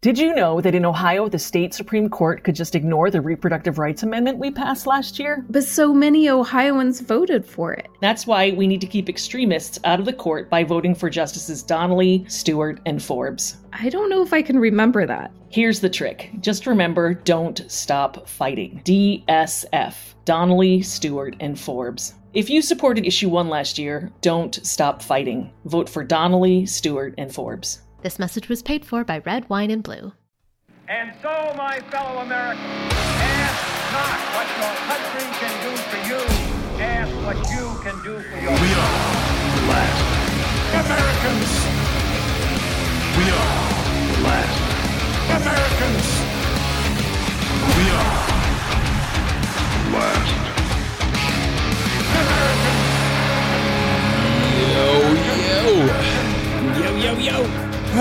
Did you know that in Ohio, the state Supreme Court could just ignore the reproductive rights amendment we passed last year? But so many Ohioans voted for it. That's why we need to keep extremists out of the court by voting for Justices Donnelly, Stewart, and Forbes. I don't know if I can remember that. Here's the trick. Just remember, don't stop fighting. DSF. Donnelly, Stewart, and Forbes. If you supported Issue 1 last year, don't stop fighting. Vote for Donnelly, Stewart, and Forbes. This message was paid for by Red Wine and Blue. And so, my fellow Americans, ask not what your country can do for you. Ask what you can do for yourself. We are the last Americans. We are the last Americans. We are the last Americans.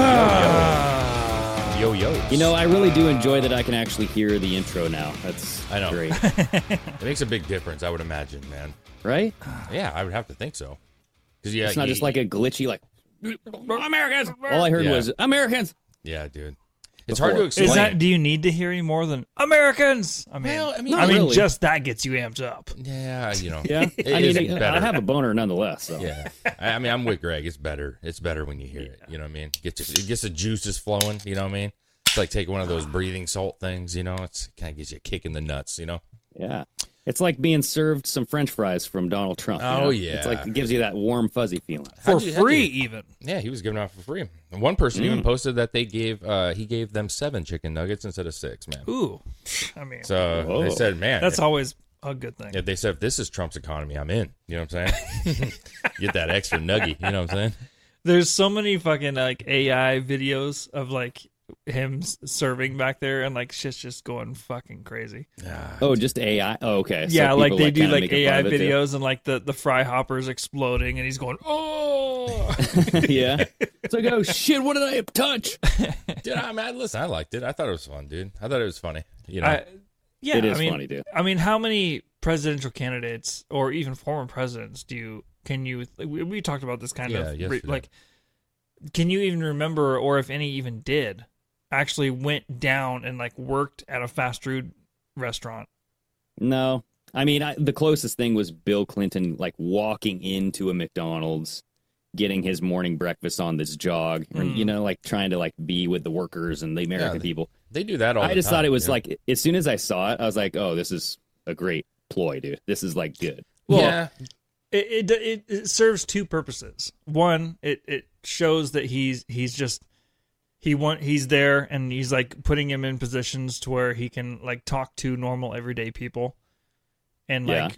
Yo, yo. You know, I really do enjoy that I can actually hear the intro now. That's great. It makes a big difference, I would imagine, man. Right? Yeah, I would have to think so. Yeah, it's not just like a glitchy, like, Americans. All I heard was, Americans. Yeah, dude. It's hard to explain. Do you need to hear any more than Americans? I mean, really. Just that gets you amped up. Yeah, you know. Yeah. I have a boner nonetheless. So. Yeah. I mean, I'm with Greg. It's better. It's better when you hear it. You know what I mean? It gets the juices flowing. You know what I mean? It's like taking one of those breathing salt things, you know? It kind of gives you a kick in the nuts, you know? Yeah. It's like being served some French fries from Donald Trump. Oh, yeah. It's like, it gives you that warm, fuzzy feeling. For free, even. Yeah, he was giving out for free. And one person even posted that he gave them 7 chicken nuggets instead of 6, man. Ooh. I mean. So they said, man. That's always a good thing. Yeah, they said, if this is Trump's economy, I'm in. You know what I'm saying? Get that extra nugget. You know what I'm saying? There's so many fucking, like, AI videos of, like, him serving back there, and like shit's just going fucking crazy. Oh, just AI? Oh, okay. Yeah, so like they do like AI videos and like the fry hopper's exploding and he's going, oh. Yeah. It's like, oh shit, what did I touch? Dude, I mean, listen, I liked it. I thought it was fun, dude. I thought it was funny. You know? Yeah, it is funny, dude. I mean, how many presidential candidates or even former presidents we talked about this kind of yesterday. like, can you even remember, or if any even did, actually went down and like worked at a fast food restaurant? No. I mean, the closest thing was Bill Clinton like walking into a McDonald's, getting his morning breakfast on this jog, and, you know, like trying to like be with the workers and the American people. They do that all the time. I just thought it was like, as soon as I saw it, I was like, oh, this is a great ploy, dude. This is like good. Well, yeah. It serves two purposes. One, it shows that he's there, and he's like putting him in positions to where he can like talk to normal everyday people, and like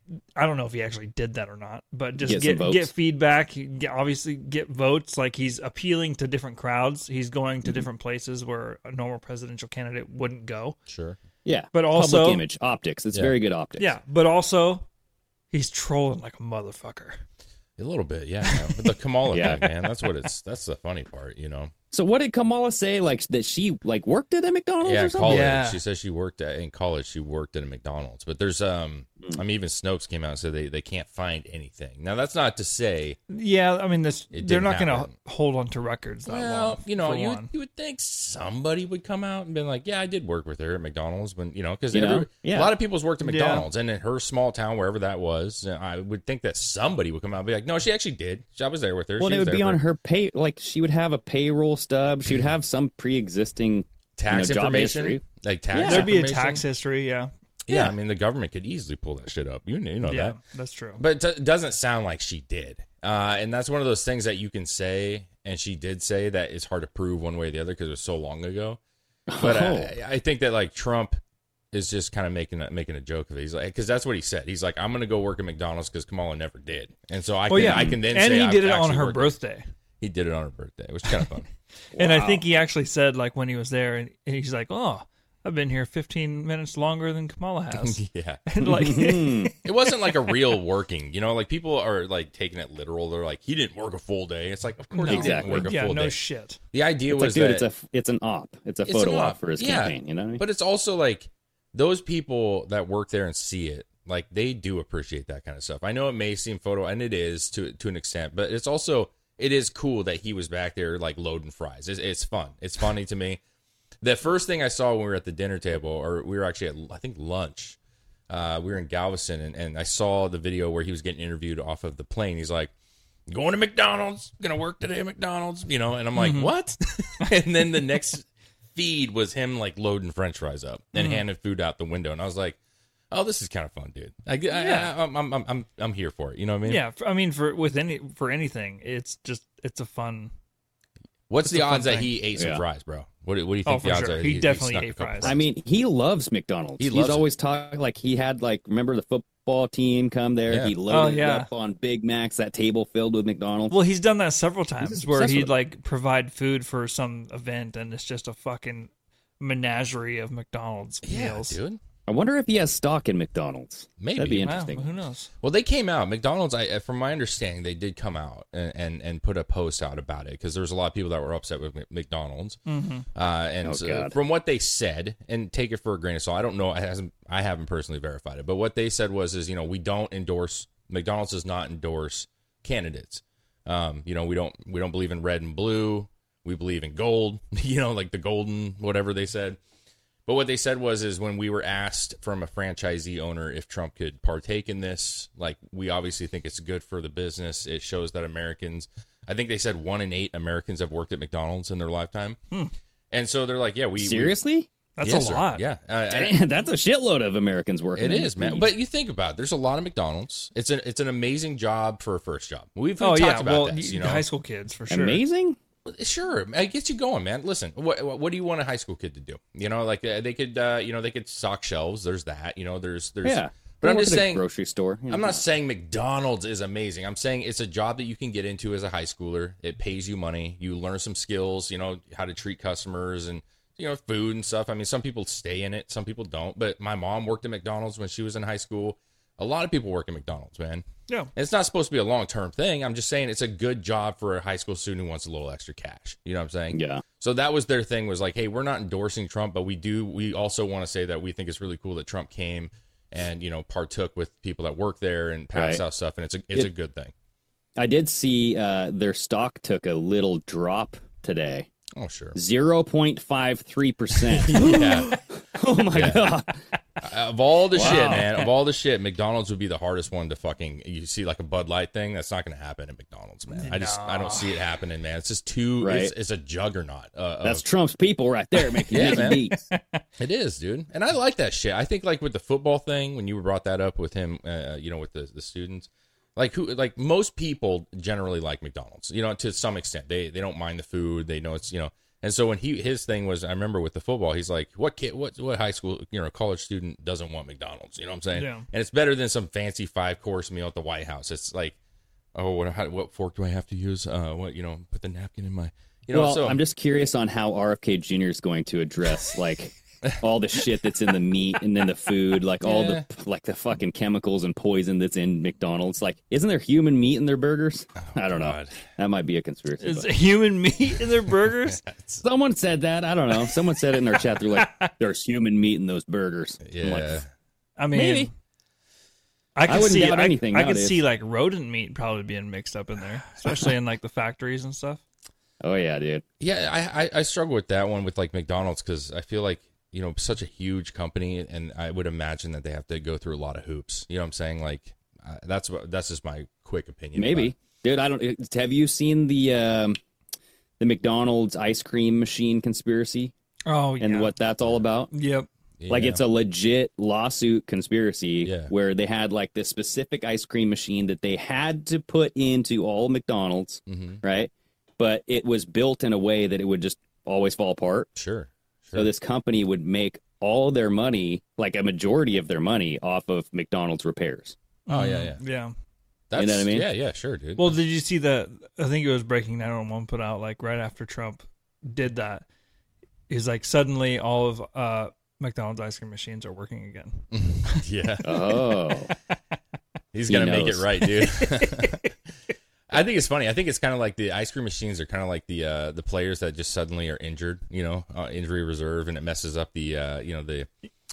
I don't know if he actually did that or not, but just get feedback, obviously get votes. Like he's appealing to different crowds. He's going to different places where a normal presidential candidate wouldn't go. Sure. Yeah. But also public image, optics. It's very good optics. Yeah, but also he's trolling like a motherfucker. A little bit, yeah. But the Kamala thing, man, that's the funny part, you know. So what did Kamala say? Like that she like worked at a McDonald's or something? College. Yeah, she says in college she worked at a McDonald's. But there's I mean, even Snopes came out and said they can't find anything. Now that's not to say. Yeah, I mean they're not going to hold on to records that long. Well, you know, you would think somebody would come out and be like, yeah, I did work with her at McDonald's, when, you know, because a lot of people's worked at McDonald's, and in her small town, wherever that was, I would think that somebody would come out and be like, no, she actually did. I was there with her. Well, it would be on her pay. Like she would have a payroll stub. She would have some pre-existing tax information, like tax. There'd be a tax history. Yeah. I mean, the government could easily pull that shit up. You know that. That's true. But it doesn't sound like she did. And that's one of those things that you can say, and she did say, that it's hard to prove one way or the other because it was so long ago. But I think that like Trump is just kind of making a joke of it. He's like, because that's what he said. He's like, I'm going to go work at McDonald's because Kamala never did, and so I can then and say, he did it on her birthday. He did it on her birthday, which is kind of fun. And I think he actually said, like, when he was there, and he's like, oh, I've been here 15 minutes longer than Kamala has. Yeah. And like, it wasn't like a real working, you know, like people are like taking it literal. They're like, he didn't work a full day. It's like, of course he didn't work a full day. No shit. The idea was like, dude, it's an op. It's a photo op for his campaign, you know what I mean? But it's also like those people that work there and see it, like they do appreciate that kind of stuff. I know it may seem photo, and it is to an extent, but it is cool that he was back there like loading fries. It's fun. It's funny to me. The first thing I saw when we were at the dinner table, or we were actually at, I think, lunch, we were in Galveston, and I saw the video where he was getting interviewed off of the plane. He's like, going to McDonald's, gonna work today at McDonald's, and I'm like, what? And then the next feed was him like loading French fries up and handing food out the window, and I was like, oh, this is kind of fun, dude. I'm here for it. You know what I mean? Yeah, I mean for anything, it's a fun. What's the odds that he ate some fries, bro? What do you think the odds are? He definitely ate fries. I mean, he loves McDonald's. He's always talking like he had remember the football team come there? Yeah. He loaded up on Big Macs, that table filled with McDonald's. Well, he's done that several times where he'd provide food for some event, and it's just a fucking menagerie of McDonald's meals. Dude. I wonder if he has stock in McDonald's. Maybe. That'd be interesting. Who knows? Well, they came out. McDonald's, from my understanding, they did come out and put a post out about it because there was a lot of people that were upset with McDonald's. Mm-hmm. From what they said, and take it for a grain of salt, I don't know. I haven't personally verified it, but what they said was we don't endorse, McDonald's does not endorse candidates. We don't believe in red and blue. We believe in gold. Like the golden whatever they said. But what they said is when we were asked from a franchisee owner if Trump could partake in this, we obviously think it's good for the business. It shows that Americans, I think they said 1 in 8 Americans have worked at McDonald's in their lifetime. And so they're like, seriously? That's a lot. Yeah. That's a shitload of Americans working. It is, man. But you think about it. There's a lot of McDonald's. It's an amazing job for a first job. We've talked about this. High school kids, for sure. Amazing? Sure, it gets you going, man. Listen, what do you want a high school kid to do? They could stock shelves. There's that. There's. Yeah. But I'm just saying, grocery store. I'm not saying McDonald's is amazing. I'm saying it's a job that you can get into as a high schooler. It pays you money. You learn some skills. How to treat customers and food and stuff. I mean, some people stay in it, some people don't. But my mom worked at McDonald's when she was in high school. A lot of people work at McDonald's, man. Yeah. And it's not supposed to be a long-term thing. I'm just saying it's a good job for a high school student who wants a little extra cash. You know what I'm saying? Yeah. So that was their thing, was like, hey, we're not endorsing Trump, but we also want to say that we think it's really cool that Trump came and, partook with people that work there and passed out stuff. And it's a good thing. I did see their stock took a little drop today. Oh, sure. 0.53%. Yeah. Oh, my God. Of all the shit, man, McDonald's would be the hardest one to fucking, you see like a Bud Light thing, that's not going to happen at McDonald's, man. I don't see it happening, man. It's just too, it's a juggernaut. That's Trump's people right there making beats. It is, dude. And I like that shit. I think with the football thing, when you brought that up with him, with the students, most people generally like McDonald's, to some extent. They don't mind the food. They know it's, And so when his thing was, I remember with the football, he's like, what high school, college student doesn't want McDonald's? You know what I'm saying? Yeah. And it's better than some fancy 5-course meal at the White House. It's like, oh, what fork do I have to use? Put the napkin in my, So I'm just curious on how RFK Jr. is going to address all the shit that's in the meat and then the food, all the fucking chemicals and poison that's in McDonald's. Isn't there human meat in their burgers? I don't know. That might be a conspiracy. Is human meat in their burgers? Someone said that. I don't know. Someone said it in their chat. They're like, there's human meat in those burgers. Yeah. I mean, maybe. I could see rodent meat probably being mixed up in there, especially in the factories and stuff. Oh yeah, dude. Yeah, I struggle with that one with McDonald's because I feel like such a huge company, and I would imagine that they have to go through a lot of hoops. You know what I'm saying? That's just my quick opinion. Maybe, dude. Have you seen the McDonald's ice cream machine conspiracy? Oh, yeah. And what that's all about? Yep. Yeah. It's a legit lawsuit conspiracy where they had this specific ice cream machine that they had to put into all McDonald's, right? But it was built in a way that it would just always fall apart. Sure. So this company would make all their money, a majority of their money, off of McDonald's repairs. Oh, yeah. Yeah. You know what I mean? Yeah, sure, dude. Well, did you see I think it was Breaking 911 put out, right after Trump did that. He's suddenly all of McDonald's ice cream machines are working again. Yeah. Oh. He's going to make it right, dude. I think it's funny. I think it's kind of like the ice cream machines are kind of like the players that just suddenly are injured, injury reserve, and it messes up the actually,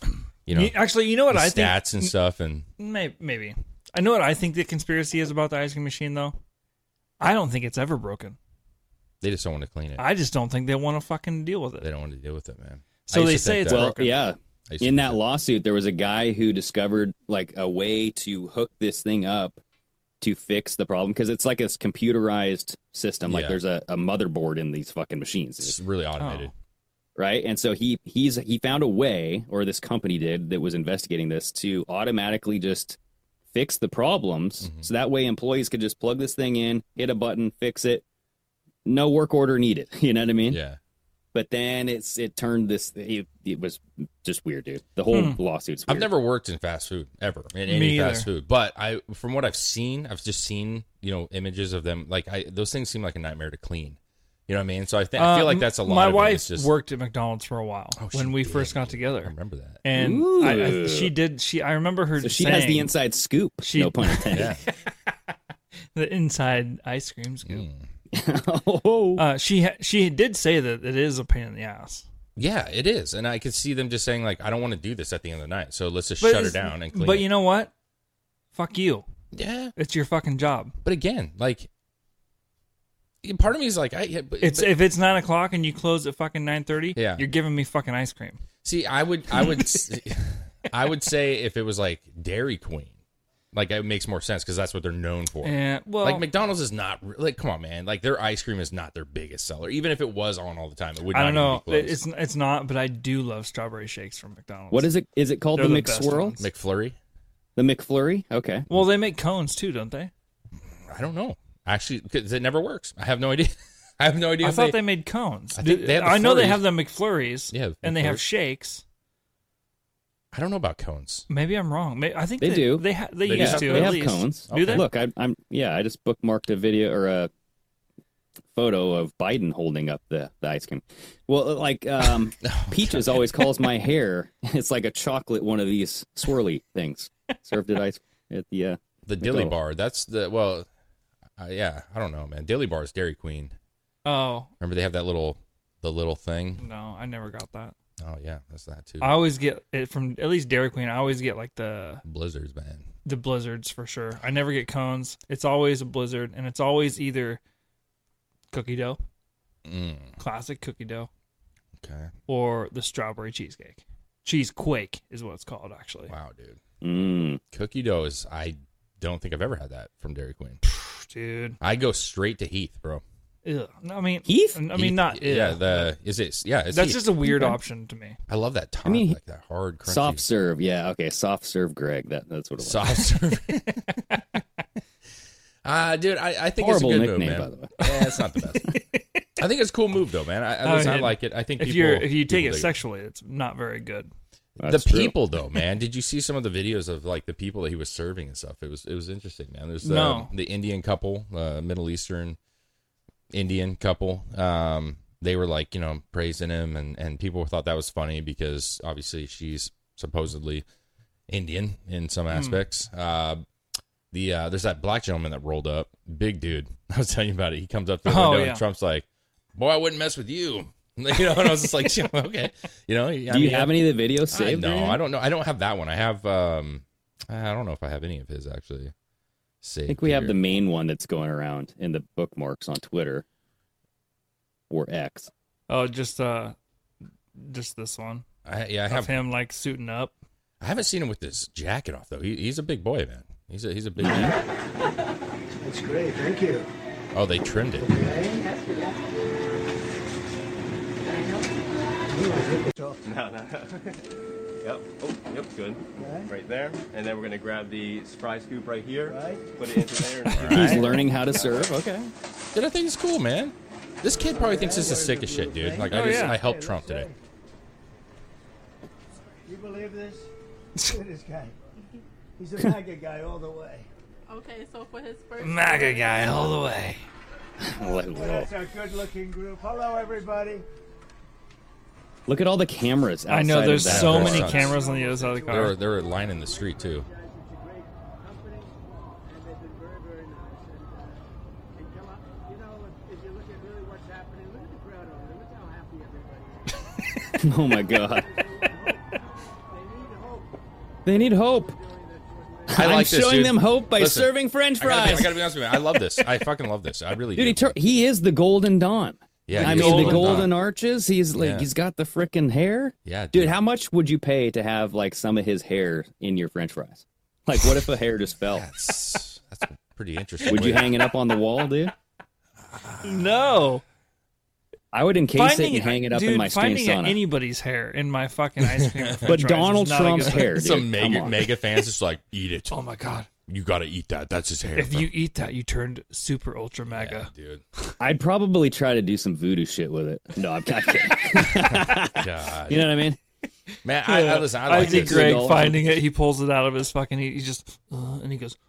you know what I think? Stats and stuff, and maybe. I know what I think the conspiracy is about the ice cream machine, though. I don't think it's ever broken. They just don't want to clean it. I just don't think they want to fucking deal with it. They don't want to deal with it, man. So they say it's broken. Yeah. In that lawsuit, there was a guy who discovered like a way to hook this thing up to fix the problem, because it's like a computerized system. Like there's a motherboard in these fucking machines. It's really automated. Right. And so he found a way, or this company did that was investigating this, to automatically just fix the problems. So that way employees could just plug this thing in, hit a button, fix it. No work order needed. You know what I mean? Yeah. But then it turned this. It was just weird, dude. The whole lawsuit's weird. I've never worked in fast food ever, in any fast food. But from what I've just seen, images of them. Like those things seem like a nightmare to clean. You know what I mean? So I feel like that's a lot. My of wife worked at McDonald's for a while when we first got together. I remember that, and she did. I remember her. So she has the inside scoop. No pun intended. The inside ice cream scoop. She did say that it is a pain in the ass. Yeah, it is, and I could see them just saying like, I don't want to do this at the end of the night, so let's just shut her down and clean. But you know what? Fuck you. Yeah, it's your fucking job. But again, like, part of me is like, if it's 9 o'clock and you close at fucking 9:30, you're giving me fucking ice cream. See, I would I would say if it was like Dairy Queen. Like, it makes more sense because that's what they're known for. Well, like, McDonald's is not... Like, come on, man. Like, their ice cream is not their biggest seller. Even if it was on all the time, it would not even be close. It's not, but I do love strawberry shakes from McDonald's. What is it? Is it called the McSwirl? McFlurry? The McFlurry? Okay. Well, they make cones, too, don't they? I don't know. Actually, because it never works. I have no idea. I thought they made cones. I know they have the McFlurries, and they have shakes. I don't know about cones. Maybe I'm wrong. I think they do. They used to. They have cones. Do they? Look, I just bookmarked a video or a photo of Biden holding up the ice cream. Well, like Peaches always calls my hair. It's like a chocolate one of these swirly things served at the Dilly Bar. That's the I don't know, man. Dilly Bar is Dairy Queen. Oh, remember they have the little thing? No, I never got that. Oh, yeah, that's that, too. I always get it from, at least Dairy Queen, I always get, like, the... Blizzards, man. The Blizzards, for sure. I never get cones. It's always a Blizzard, and it's always either cookie dough, classic cookie dough, or the strawberry cheesecake. Cheesequake is what it's called, actually. Wow, dude. Cookie dough is... I don't think I've ever had that from Dairy Queen. Dude. I go straight to Heath, bro. Ugh. I mean, Heath? I mean, not. Yeah, it's that's Heath. Just a weird option to me. I love that top, like that hard, crunchy. Soft serve. Yeah, okay, soft serve, Greg. That's what it was. Soft serve. Dude, I think horrible it's a good nickname, move, man. by the way. Yeah, it's not the best. I think it's a cool move, though, man. I like it. I think if you take it sexually, it's not very good. That's true. People, though, man. Did you see some of the videos of like the people that he was serving and stuff? It was interesting, man. There's the Indian couple, Middle Eastern Indian couple. They were like, praising him, and people thought that was funny because obviously she's supposedly Indian in some aspects. There's that black gentleman that rolled up, big dude. I was telling you about it. He comes up to the window and Trump's like, "Boy, I wouldn't mess with you." And I was just like, okay. Do you have any of the videos saved? No, I don't know. I don't have that one. I have. I don't know if I have any of his actually saved. I think we have the main one that's going around in the bookmarks on Twitter or X. Oh, just this one. I have him like suiting up. I haven't seen him with this jacket off though. He's a big boy, man. He's a big man. That's great. Thank you. Oh, they trimmed it. No. Yep. Oh, yep. Good. Right there. And then we're gonna grab the fry scoop right here. Right. Put it into there. He's learning how to serve. Okay. Dude, I think it's cool, man. This kid probably thinks this is sick as shit, dude. Like I helped Trump today. You believe this? Look at this guy. He's a MAGA guy all the way. Okay, so for his first MAGA guy all the way. That's a good-looking group. Hello, everybody. Look at all the cameras outside. I know there's of that so car. many cameras on the other side of the car. They were lining the street too. Oh my God. They need hope. I'm showing them hope by serving French fries. I gotta be honest with you, man. I love this. I fucking love this. I really do. Dude, he is the Golden Dawn. Yeah, I mean, the golden arches. He's like, he's got the frickin' hair. Yeah, dude. How much would you pay to have like some of his hair in your French fries? Like, what if a hair just fell? That's pretty interesting. Would you hang it up on the wall, dude? No. I would encase it and hang it up in my steam sauna. Finding anybody's hair in my fucking ice cream. But Donald Trump's hair, dude. Some mega fans just like, eat it. Oh my god. You gotta eat that. That's his hair. If you eat that, you turned super ultra mega. Yeah, dude. I'd probably try to do some voodoo shit with it. No, I'm not kidding. God. You know what I mean? Man, I listen. I like see Greg finding it. He pulls it out of his fucking. He just and he goes,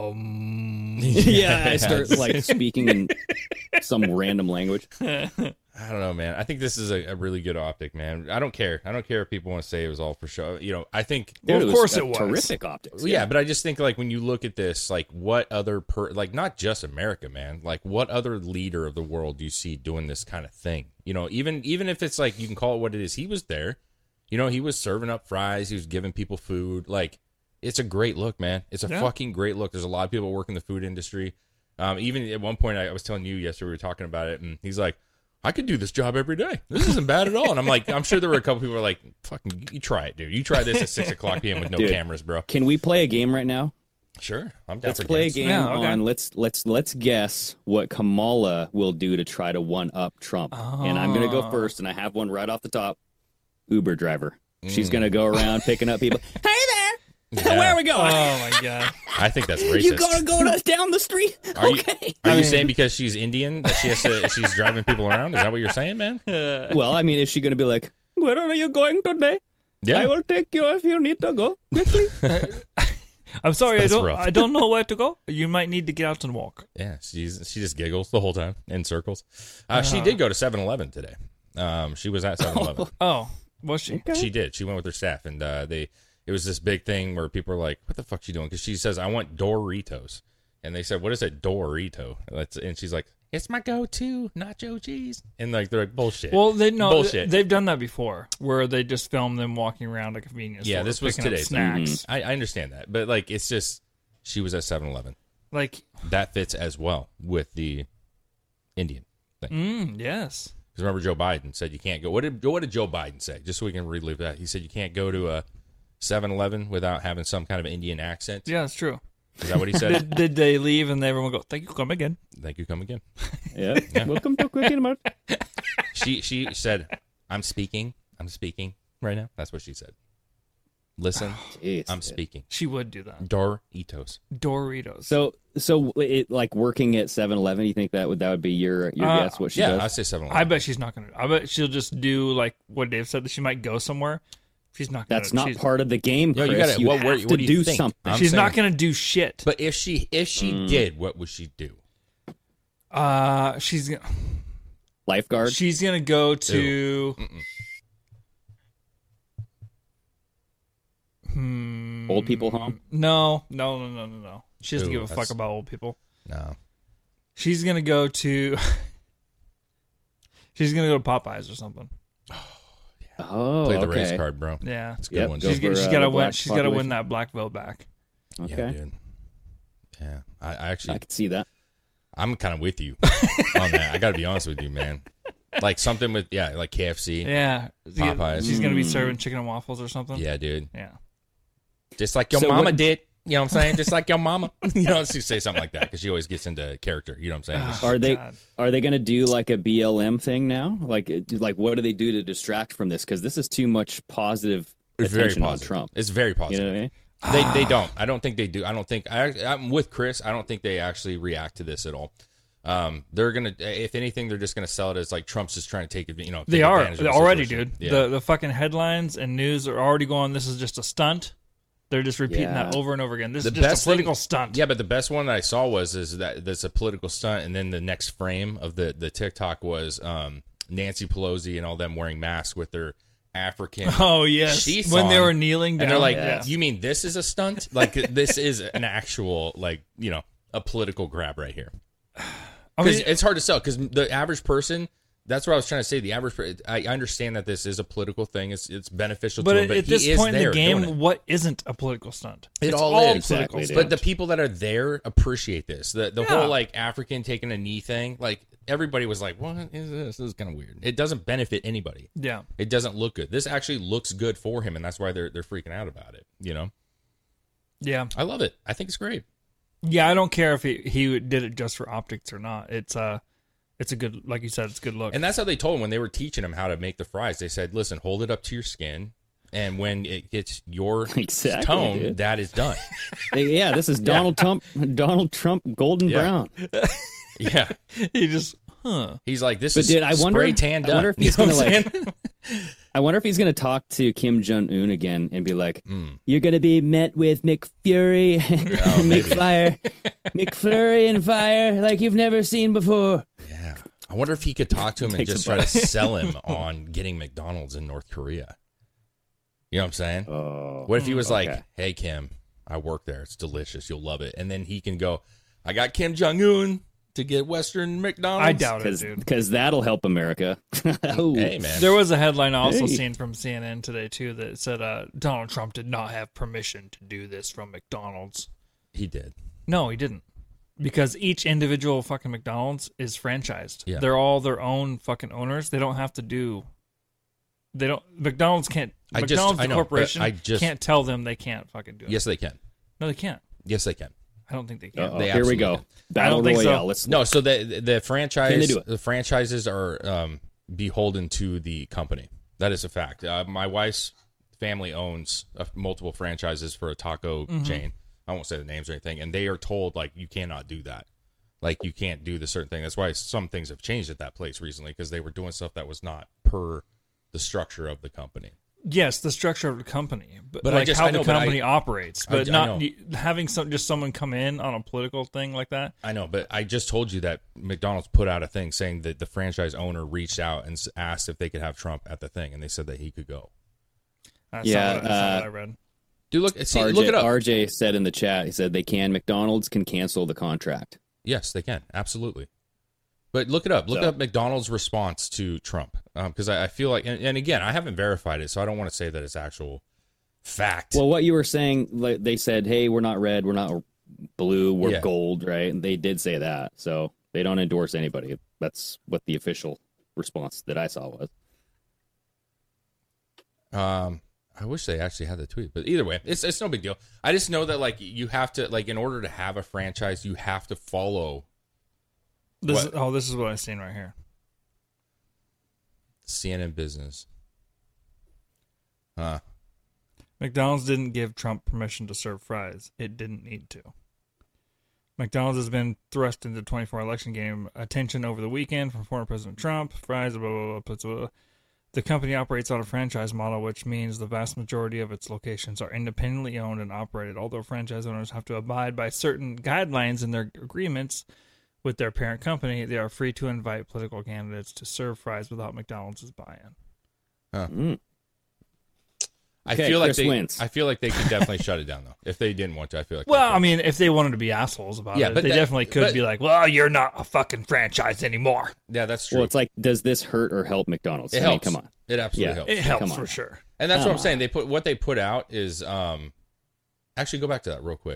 Yeah, I start like speaking in some random language. I don't know, man. I think this is a really good optic, man. I don't care. I don't care if people want to say it was all for show. You know, I think, of course it was terrific optics. Yeah, but I just think like when you look at this, like what other like not just America, man. Like what other leader of the world do you see doing this kind of thing? You know, even if it's like you can call it what it is. He was there. You know, he was serving up fries. He was giving people food. Like it's a great look, man. It's a fucking great look. There's a lot of people working in the food industry. Even at one point, I was telling you yesterday, we were talking about it, and he's like, I could do this job every day. This isn't bad at all. And I'm like, I'm sure there were a couple people who were like, fucking, you try it, dude. You try this at 6:00 p.m. with no cameras, bro. Can we play a game right now? Sure. I'm down Let's for play games. a game on let's guess what Kamala will do to try to one up Trump. And I'm gonna go first, and I have one right off the top. Uber driver. She's gonna go around picking up people. Hey there! Yeah. Where are we going? Oh my god! I think that's racist. You gonna go down the street? Are you saying because she's Indian that she's driving people around? Is that what you're saying, man? Well, I mean, is she gonna be like, where are you going today? Yeah. I will take you if you need to go quickly. I'm sorry, I don't know where to go. You might need to get out and walk. Yeah, she just giggles the whole time in circles. She did go to 7-Eleven today. She was at 7-Eleven. Oh, was she? Okay. She did. She went with her staff, and it was this big thing where people were like, what the fuck is she doing? Because she says, I want Doritos. And they said, what is a Dorito? And she's like, it's my go-to nacho cheese. And like they're like, bullshit. Well, they've done that before, where they just film them walking around a convenience store. Yeah, this was today. Snacks. I understand that, but like it's just she was at 7-Eleven. Like that fits as well with the Indian thing. Yes. Because remember, Joe Biden said you can't go. What did Joe Biden say? Just so we can relive that. He said you can't go to a 7-Eleven without having some kind of Indian accent. Yeah, that's true. Is that what he said? Did they leave and everyone go, thank you, come again? Thank you, come again. Yeah. Welcome to Quickie Mart. She said, I'm speaking right now. That's what she said. Listen, I'm speaking. She would do that. Doritos. So it like working at 7-Eleven, you think that would be your guess what she does? Yeah, I say 7-Eleven. I bet she's not going to. I bet she'll just do like what Dave said, that she might go somewhere. She's not. That's not part of the game, Chris. No, you have to do think? something. She's not going to do shit. But if she did, what would she do? She's lifeguard. She's going to go to old people home. No. She doesn't give a fuck about old people. No. She's going to go to. She's going to go to Popeyes or something. Oh, play the race card, bro. Yeah, it's a good one. She's got to win. She's got to win that black vote back. Okay. Yeah, dude. Yeah, I actually I could see that. I'm kind of with you on that. I got to be honest with you, man. Like something with like KFC. Yeah, Popeyes. She's gonna be serving chicken and waffles or something. Yeah, dude. Yeah, just like your mama did. You know what I'm saying? Just like your mama. You know, she say something like that because she always gets into character. You know what I'm saying? Are they going to do like a BLM thing now? Like what do they do to distract from this? Because this is too much positive attention on Trump. It's very positive. You know what I mean? They don't. I don't think they do. I don't think I'm with Chris. I don't think they actually react to this at all. They're gonna, if anything, they're just gonna sell it as like Trump's just trying to take it. You know, they are. They're already, dude. Yeah. The fucking headlines and news are already going. This is just a stunt. They're just repeating that over and over again. This is just a political stunt. Yeah, but the best one that I saw was that that's a political stunt, and then the next frame of the TikTok was Nancy Pelosi and all them wearing masks with their African. Oh yes, when they were kneeling down, and they're like, "You mean this is a stunt? Like this is an actual a political grab right here." Because it's hard to sell because the average person That's what I was trying to say. The average, I understand that this is a political thing. It's beneficial but to him. But at this point in the game, what isn't a political stunt? It's all is. Political Exactly. But the people that are there appreciate this. The whole like African taking a knee thing, like everybody was like, "What is this? This is kind of weird." It doesn't benefit anybody. Yeah, it doesn't look good. This actually looks good for him, and that's why they're freaking out about it. You know? Yeah, I love it. I think it's great. Yeah, I don't care if he did it just for optics or not. It's a good, like you said, it's a good look. And that's how they told him when they were teaching him how to make the fries. They said, listen, hold it up to your skin, and when it gets your tone, dude, that is done. This is Donald Trump golden brown. Yeah. He just, He's like, this but is dude, I wonder if he's going to I wonder if he's going to talk to Kim Jong-un again and be like, you're going to be met with McFury, McFlurry and fire like you've never seen before. Yeah. I wonder if he could talk to him and just try to sell him on getting McDonald's in North Korea. You know what I'm saying? What if he was like, hey, Kim, I work there. It's delicious. You'll love it. And then he can go, I got Kim Jong-un to get Western McDonald's. I doubt it, dude. Because that'll help America. Hey, man. There was a headline I also seen from CNN today, too, that said Donald Trump did not have permission to do this from McDonald's. He did. No, he didn't. Because each individual fucking McDonald's is franchised. Yeah. They're all their own fucking owners. They don't have to do... McDonald's can't... McDonald's, the corporation, can't tell them they can't fucking do it. Yes, they can. No, they can't. Yes, they can. I don't think they can. Here we go. Battle Royale. No, so the franchises are beholden to the company. That is a fact. My wife's family owns multiple franchises for a taco chain. I won't say the names or anything, and they are told like you cannot do that. Like you can't do the certain thing. That's why some things have changed at that place recently because they were doing stuff that was not per the structure of the company. Yes, the structure of the company, but like how the company operates, but not having someone come in on a political thing like that. I know, but I just told you that McDonald's put out a thing saying that the franchise owner reached out and asked if they could have Trump at the thing, and they said that he could go. That's not what I read. Dude, look it up. RJ said in the chat, he said McDonald's can cancel the contract. Yes, they can. Absolutely. But look it up. Look up McDonald's response to Trump. Because I feel like, and again, I haven't verified it, so I don't want to say that it's actual fact. Well, what you were saying, like, they said, hey, we're not red, we're not blue, we're gold, right? And they did say that. So they don't endorse anybody. That's what the official response that I saw was. I wish they actually had the tweet. But either way, it's no big deal. I just know that, like, you have to, like, in order to have a franchise, you have to follow... This is what I've seen right here. CNN Business. McDonald's didn't give Trump permission to serve fries. It didn't need to. McDonald's has been thrust into the 24 election game attention over the weekend from former President Trump. Fries, blah, blah, blah, blah, blah. The company operates on a franchise model, which means the vast majority of its locations are independently owned and operated. Although franchise owners have to abide by certain guidelines in their agreements with their parent company, they are free to invite political candidates to serve fries without McDonald's buy-in. I feel like they could definitely shut it down though. If they didn't want to, I feel like. Well, I mean, if they wanted to be assholes about it, they definitely could be like, "Well, you're not a fucking franchise anymore." Yeah, that's true. Well, it's like, does this hurt or help McDonald's? It helps. Come on, it absolutely helps. It helps for sure. And that's what I'm saying. What they put out is actually go back to that real quick.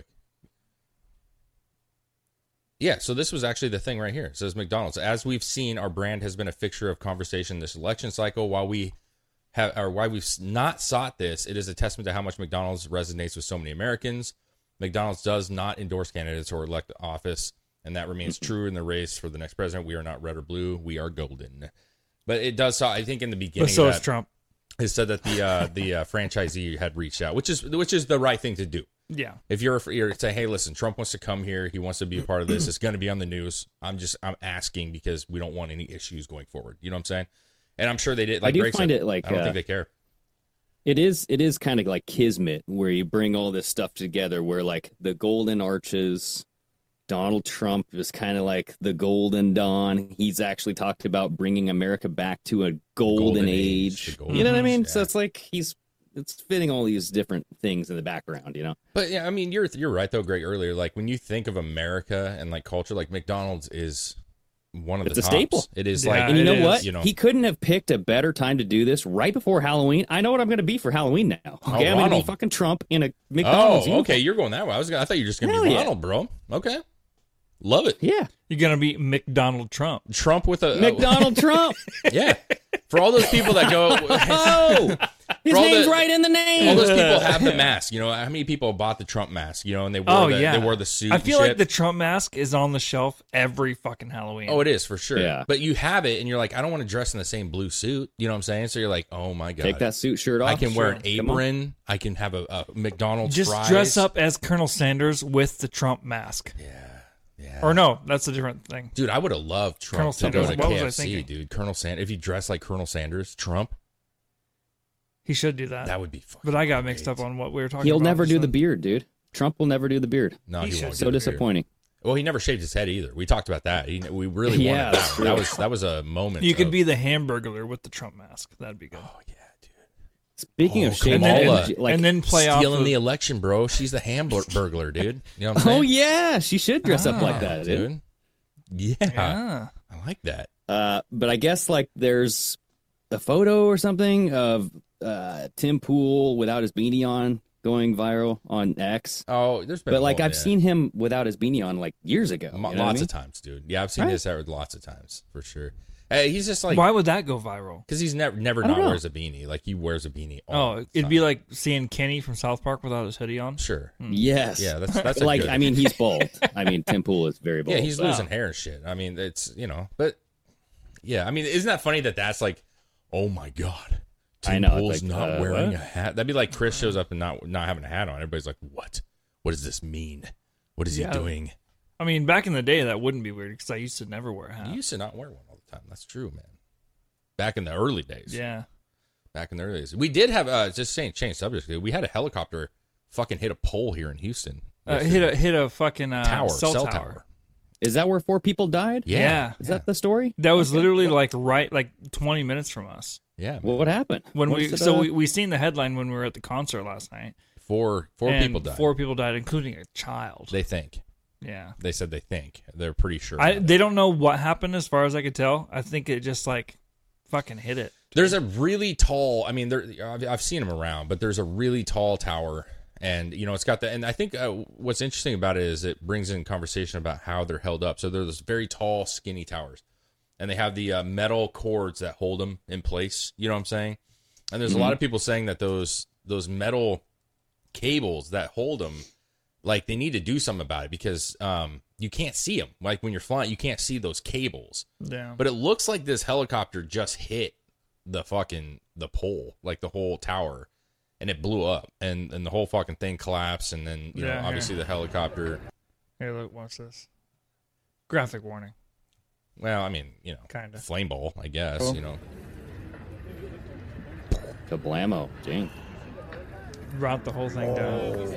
Yeah, so this was actually the thing right here. It says McDonald's. As we've seen, our brand has been a fixture of conversation this election cycle. While we've not sought this, it is a testament to how much McDonald's resonates with so many Americans. McDonald's does not endorse candidates or elect office, and that remains true in the race for the next president. We are not red or blue. We are golden. But it does. I think in the beginning, so is Trump. It said that the franchisee had reached out, which is the right thing to do. Yeah. If you're saying, hey, listen, Trump wants to come here. He wants to be a part of this. It's going to be on the news. I'm asking because we don't want any issues going forward. You know what I'm saying? And I'm sure they did. Like I do Greg find said, it like I don't think they care. It is kind of like Kismet, where you bring all this stuff together. Where like the Golden Arches, Donald Trump is kind of like the Golden Dawn. He's actually talked about bringing America back to a golden age. You know what I mean? Yeah. So it's like it's fitting all these different things in the background, you know. But yeah, I mean, you're right though, Greg. Earlier, like when you think of America and like culture, like McDonald's is one of the It's a tops. staple. It is Yeah, like, And you know what? You know, He couldn't have picked a better time to do this right before Halloween. I know what I'm going to be for Halloween now. Okay, I'm going to be fucking Trump in a McDonald's uniform. okay, you're going that way. I thought you were just going to be Hell yeah. Ronald, bro. Okay. Love it. Yeah. You're gonna be McDonald Trump. Trump with a McDonald Trump. Yeah. For all those people that go, Oh, his name's right in the name. all those people have the mask. You know, how many people bought the Trump mask? You know, and they wore they wore the suit. I feel and like shit. the Trump mask is on the shelf every fucking Halloween. Oh, it is for sure. Yeah. But you have it, and you're like, I don't want to dress in the same blue suit. You know what I'm saying? So you're like, oh my god, Take that suit shirt off. I can wear an Come on. apron. I can have a McDonald's Just fries. dress up as Colonel Sanders with the Trump mask. Yeah. Or no, that's a different thing. Dude, I would have loved Trump Colonel to go Sanders, to what was I KFC, thinking? dude. Colonel Sanders. If you dress like Colonel Sanders, Trump, He should do that. that would be fucking But I got mixed up on what we were talking He'll about. never just do the then. beard, dude. Trump will never do the beard. No, he won't. So do the beard. disappointing. Well, he never shaved his head either. We talked about that. We really Yeah, wanted that's that. That was a moment. You could of- be the Hamburglar with the Trump mask. That'd be good. Oh yeah, dude. Speaking of shaving, Kamala, and then play off stealing of- the election, bro. She's the Hamburglar, dude. You know what I'm saying? oh yeah, she should dress up like that, dude. dude. Yeah, Yeah. I like that. But I guess like there's a photo or something of Tim Pool without his beanie on going viral on X. Oh, there's been, But like oh, I've yeah. seen him without his beanie on like years ago. You know what I lots mean? of times, dude. Yeah, I've seen Right. his hair lots of times for sure. Hey, he's just like, Why would that go viral? because he's never I don't know. wears a beanie. Like he wears a beanie. All Oh, the it'd time. be like seeing Kenny from South Park without his hoodie on. Sure. Yes. Yeah, that's a like good- I mean he's bald. I mean Tim Pool is very bald. Yeah, he's losing hair and shit. I mean, it's but yeah, I mean, isn't that funny that that's like, oh my god, Tim I know, it's Pool's like, not wearing what? a hat. That'd be like Chris shows up and not having a hat on. Everybody's like, what? What does this mean? What is Yeah. he doing? I mean, back in the day, that wouldn't be weird because I used to never wear a hat. He used to not wear one all the time. That's true, man. Back in the early days. Yeah. Back in the early days, we did have just saying change subject. We had a helicopter fucking hit a pole here in Houston. Hit a fucking cell cell tower. tower. Is that where 4 people died? Yeah. Is that the story? That was literally like 20 minutes from us. Yeah. Well, what happened? When What we is it, so we seen the headline when we were at the concert last night. Four and people died. 4 people died, including a child. They think. Yeah. They said they think. They're pretty sure. They don't know what happened as far as I could tell. I think it just like fucking hit it. There's a really tall. I mean, I've seen them around, but there's a really tall tower, and you know it's got the. And I think what's interesting about it is it brings in conversation about how they're held up. So they're those very tall, skinny towers, and they have the metal cords that hold them in place. You know what I'm saying? And there's a lot of people saying that those metal cables that hold them, like they need to do something about it because you can't see them. Like when you're flying, you can't see those cables. Yeah. But it looks like this helicopter just hit the pole, like the whole tower, and it blew up, and the whole fucking thing collapsed, and then you know obviously the helicopter. Here, look, watch this. Graphic warning. Well, I mean, you know, Kinda. flame ball, I guess. Oh. You know, Kablamo, dang. Brought the whole thing down.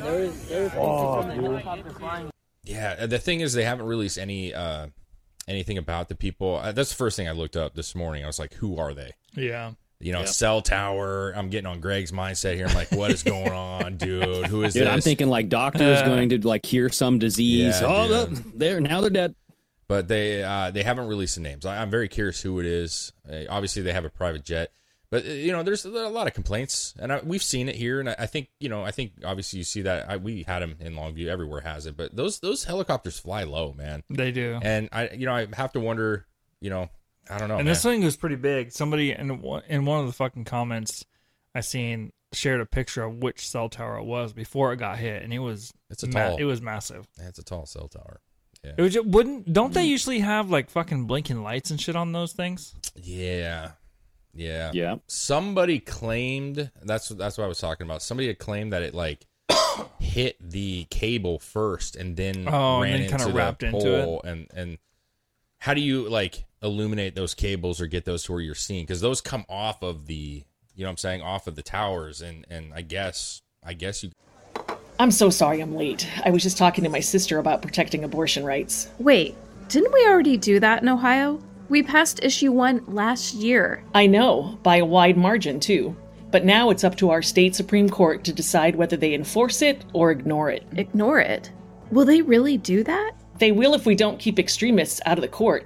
yeah. The thing is, they haven't released anything about the people. That's the first thing I looked up this morning. I was like, who are they? Yeah. You know, cell tower. I'm getting on Greg's mindset here. I'm like, what is going on, dude? Who is Dude, this? I'm thinking like doctors going to like cure some disease. Yeah, dude. They're dead. But they haven't released the names. I'm very curious who it is. Obviously, they have a private jet, but you know, there's a lot of complaints, and we've seen it here. And I think obviously you see that we had them in Longview. Everywhere has it, but those helicopters fly low, man. They do. And I have to wonder, I don't know. And this thing was pretty big. Somebody in one of the fucking comments I seen shared a picture of which cell tower it was before it got hit, and it was it was massive. It's a tall cell tower. Yeah. It was don't they usually have like fucking blinking lights and shit on those things? Yeah. Yeah. Somebody claimed that's what I was talking about. Somebody had claimed that it like hit the cable first and then ran kind into of wrapped the into pole. And how do you like illuminate those cables or get those to where you're seeing? Because those come off of the, you know what I'm saying, off of the towers, and I guess you. I'm so sorry I'm late. I was just talking to my sister about protecting abortion rights. Wait, didn't we already do that in Ohio? We passed issue 1 last year. I know, by a wide margin, too. But now it's up to our state Supreme Court to decide whether they enforce it or ignore it. Ignore it? Will they really do that? They will if we don't keep extremists out of the court.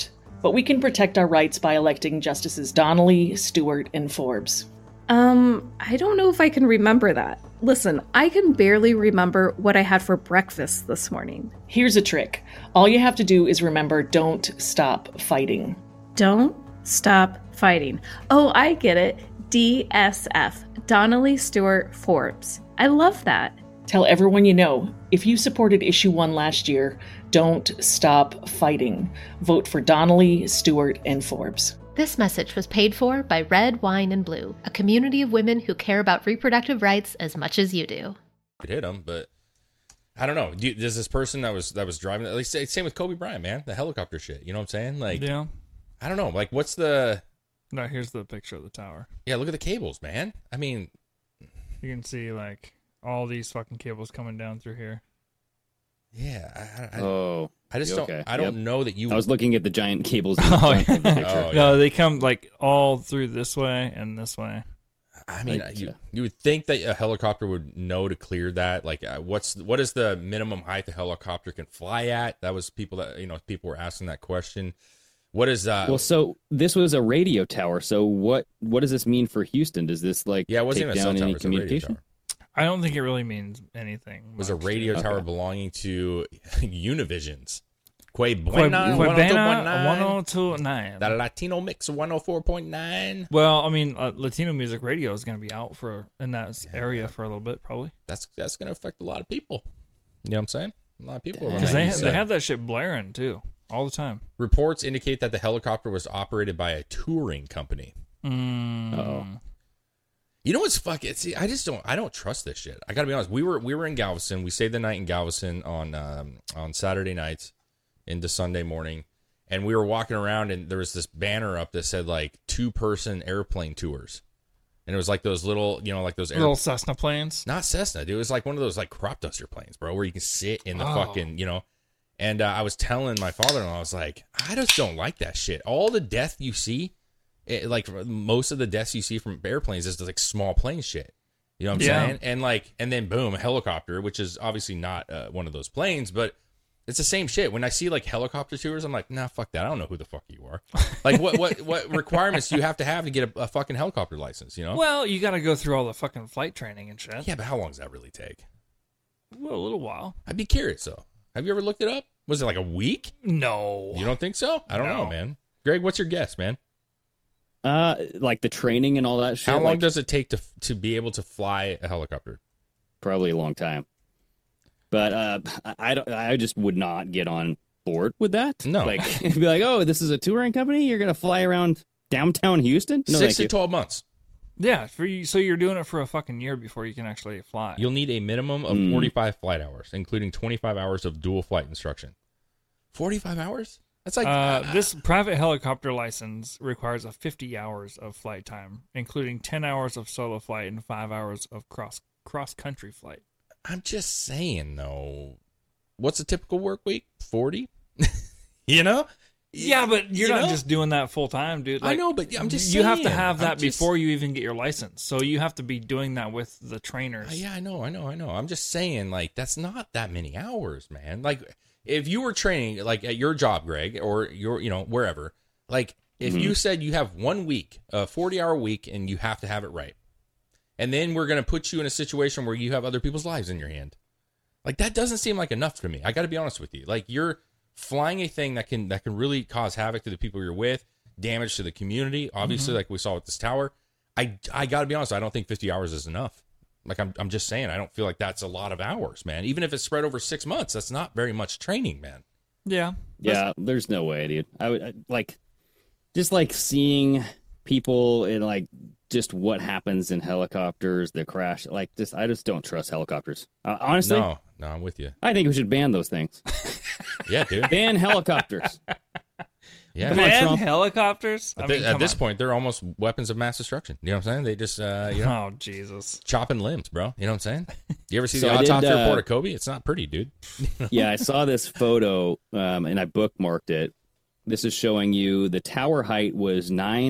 but we can protect our rights by electing Justices Donnelly, Stewart, and Forbes. I don't know if I can remember that. Listen, I can barely remember what I had for breakfast this morning. Here's a trick. All you have to do is remember, don't stop fighting. Don't stop fighting. Oh, I get it. DSF. Donnelly, Stewart, Forbes. I love that. Tell everyone you know, if you supported Issue 1 last year, don't stop fighting. Vote for Donnelly, Stewart, and Forbes. This message was paid for by Red, Wine, and Blue, a community of women who care about reproductive rights as much as you do. Could hit him, but I don't know. Does this person that was driving, at least same with Kobe Bryant, man, the helicopter shit. You know what I'm saying? Like, yeah. I don't know. Like, what's the? No, here's the picture of the tower. Yeah, look at the cables, man. I mean, you can see like all these fucking cables coming down through here. Yeah. I just don't. Okay. I don't know that you. I was looking at the giant cables. No, they come like all through this way and this way. I mean, you would think that a helicopter would know to clear that. Like, what is the minimum height a helicopter can fly at? That was people were asking that question. What is Well, so this was a radio tower. So what does this mean for Houston? Does this take down any communication? I don't think it really means anything. It was a radio tower belonging to Univisions. Cuevana 102.9. The Latino Mix 104.9. Well, I mean, Latino music radio is going to be out in that area for a little bit, probably. That's going to affect a lot of people. You know what I'm saying? A lot of people. Because they have that shit blaring, too, all the time. Reports indicate that the helicopter was operated by a touring company. Oh. You know what's fucking? See, I don't trust this shit. I gotta be honest. We were in Galveston. We stayed the night in Galveston on Saturday nights into Sunday morning, and we were walking around, and there was this banner up that said like 2-person airplane tours, and it was like those little, like those little Cessna planes. Not Cessna, dude. It was like one of those like crop duster planes, bro, where you can sit in the fucking, And I was telling my father-in-law, I was like, I just don't like that shit. All the death you see. Like most of the deaths you see from airplanes is like small plane shit. You know what I'm saying? And then boom, a helicopter, which is obviously not one of those planes, but it's the same shit. When I see like helicopter tours, I'm like, nah, fuck that. I don't know who the fuck you are. Like what requirements do you have to get a fucking helicopter license, Well, you got to go through all the fucking flight training and shit. Yeah, but how long does that really take? Well, a little while. I'd be curious though. Have you ever looked it up? Was it like a week? No. You don't think so? I don't know, man. Greg, what's your guess, man? Like the training and all that shit. How long does it take to be able to fly a helicopter? Probably a long time. But I just would not get on board with that. No. Like, it'd be like, oh, this is a touring company? You're going to fly around downtown Houston? No, 6 to 12 months. Yeah, so you're doing it for a fucking year before you can actually fly. You'll need a minimum of 45 flight hours, including 25 hours of dual flight instruction. 45 hours? That's like this private helicopter license requires 50 hours of flight time, including 10 hours of solo flight and 5 hours of cross country flight. I'm just saying though, what's a typical work week? 40? Yeah, but you're not just doing that full time, dude. Like, I know, but I'm just saying. You have to have that before you even get your license. So you have to be doing that with the trainers. Yeah, I know. I'm just saying, like, that's not that many hours, man. Like, if you were training, like, at your job, Greg, or your, wherever, like, if you said you have 1 week, a 40-hour week, and you have to have it right, and then we're going to put you in a situation where you have other people's lives in your hand, like, that doesn't seem like enough to me. I got to be honest with you. Like, you're flying a thing that can really cause havoc to the people you're with, damage to the community, obviously, like we saw with this tower. I got to be honest, I don't think 50 hours is enough. Like, I'm just saying, I don't feel like that's a lot of hours, man. Even if it's spread over 6 months, that's not very much training, man. Yeah. Yeah, there's no way, dude. I would just like people in like just what happens in helicopters, the crash. Like, I just don't trust helicopters. Honestly, no, I'm with you. I think we should ban those things. Yeah, dude. Ban helicopters. Yeah, ban helicopters. At this point, they're almost weapons of mass destruction. You know what I'm saying? They just, oh Jesus, chopping limbs, bro. You know what I'm saying? You ever see the autopsy report of Kobe? It's not pretty, dude. Yeah, I saw this photo, and I bookmarked it. This is showing you the tower height was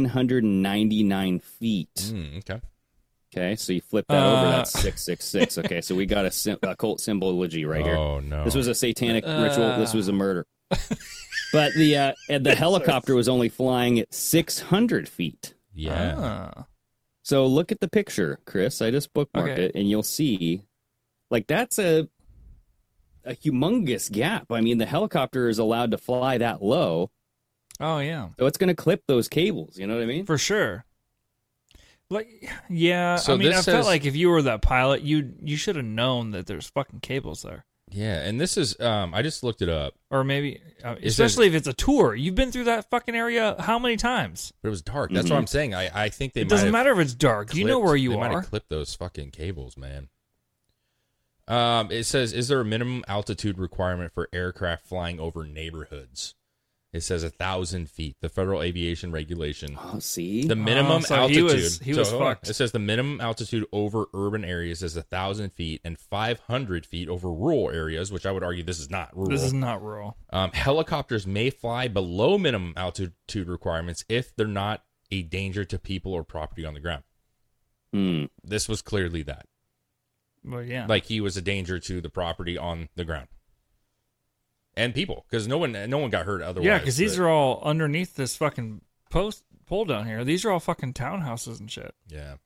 999 feet. Okay, so you flip that over, that's 666. Okay, so we got a cult symbology right here. Oh, no. This was a satanic ritual. This was a murder. But the helicopter was only flying at 600 feet. Yeah. So look at the picture, Chris. I just bookmarked it, and you'll see, like, that's a humongous gap. I mean, the helicopter is allowed to fly that low. Oh, yeah. So it's going to clip those cables. You know what I mean? For sure. Like, yeah. So I mean, I felt like if you were that pilot, you should have known that there's fucking cables there. Yeah, and this is, I just looked it up. Or maybe, especially if it's a tour. You've been through that fucking area how many times? But it was dark. That's what I'm saying. I think they It doesn't matter if it's dark. You know where you They are. might have clipped those fucking cables, man. It says, is there a minimum altitude requirement for aircraft flying over neighborhoods? It says 1,000 feet. The Federal Aviation Regulation. Oh, see? The minimum so altitude. He was fucked. It says the minimum altitude over urban areas is 1,000 feet and 500 feet over rural areas, which I would argue this is not rural. This is not rural. Helicopters may fly below minimum altitude requirements if they're not a danger to people or property on the ground. This was clearly that. Well, yeah. Like he was a danger to the property on the ground. And people, because no one got hurt otherwise. Yeah, because these are all underneath this fucking pole down here. These are all fucking townhouses and shit. Yeah.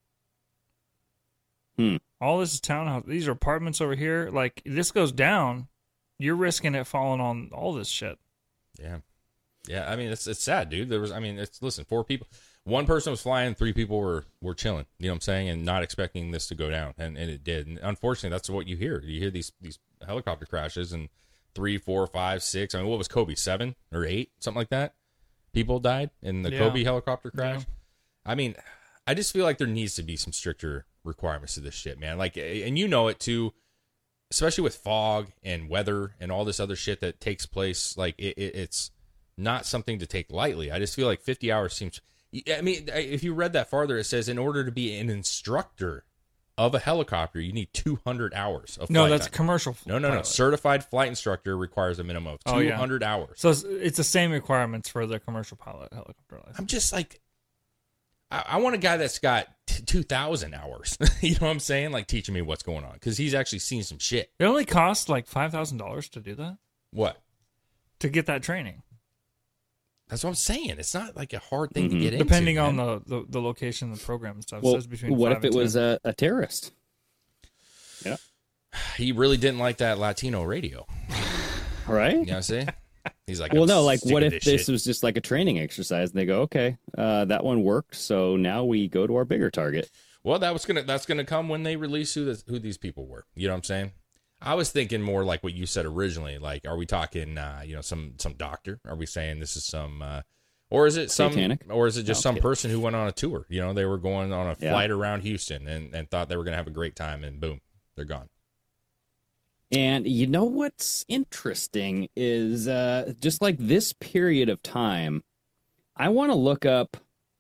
All this is townhouse. These are apartments over here. Like, this goes down, you're risking it falling on all this shit. Yeah. Yeah, I mean, it's sad, dude. Listen, 4 people. One person was flying, 3 people were chilling, you know what I'm saying, and not expecting this to go down, and it did. And unfortunately, that's what you hear. You hear these helicopter crashes, and 3, 4, 5, 6. I mean, what was Kobe, 7 or 8, something like that? People died in the Kobe helicopter crash. Yeah. I mean, I just feel like there needs to be some stricter requirements to this shit, man. Like, and you know it too, especially with fog and weather and all this other shit that takes place. Like, it's not something to take lightly. I just feel like 50 hours seems. I mean, if you read that farther, it says in order to be an instructor of a helicopter, you need 200 hours of flight No, that's time. commercial. No. Certified flight instructor requires a minimum of 200 hours. So it's the same requirements for the commercial pilot helicopter license. I'm just like, I want a guy that's got 2,000 hours. You know what I'm saying? Like teaching me what's going on, because he's actually seen some shit. It only costs like $5,000 to do that. What? To get that training. That's what I'm saying. It's not like a hard thing to get into. Depending on the location of the program and stuff. Well, it says between what 5 if it and 10. was a terrorist? Yeah. He really didn't like that Latino radio. Right? You know what I'm saying? He's like, well, no, like, what if this was just like a training exercise and they go, okay, that one worked, so now we go to our bigger target. Well, that's gonna come when they release who these people were. You know what I'm saying? I was thinking more like what you said originally. Like, are we talking, some doctor? Are we saying this is some, or is it Satanic? or is it just some person who went on a tour? You know, they were going on a flight around Houston and thought they were gonna have a great time, and boom, they're gone. And you know what's interesting is just like this period of time, I want to look up,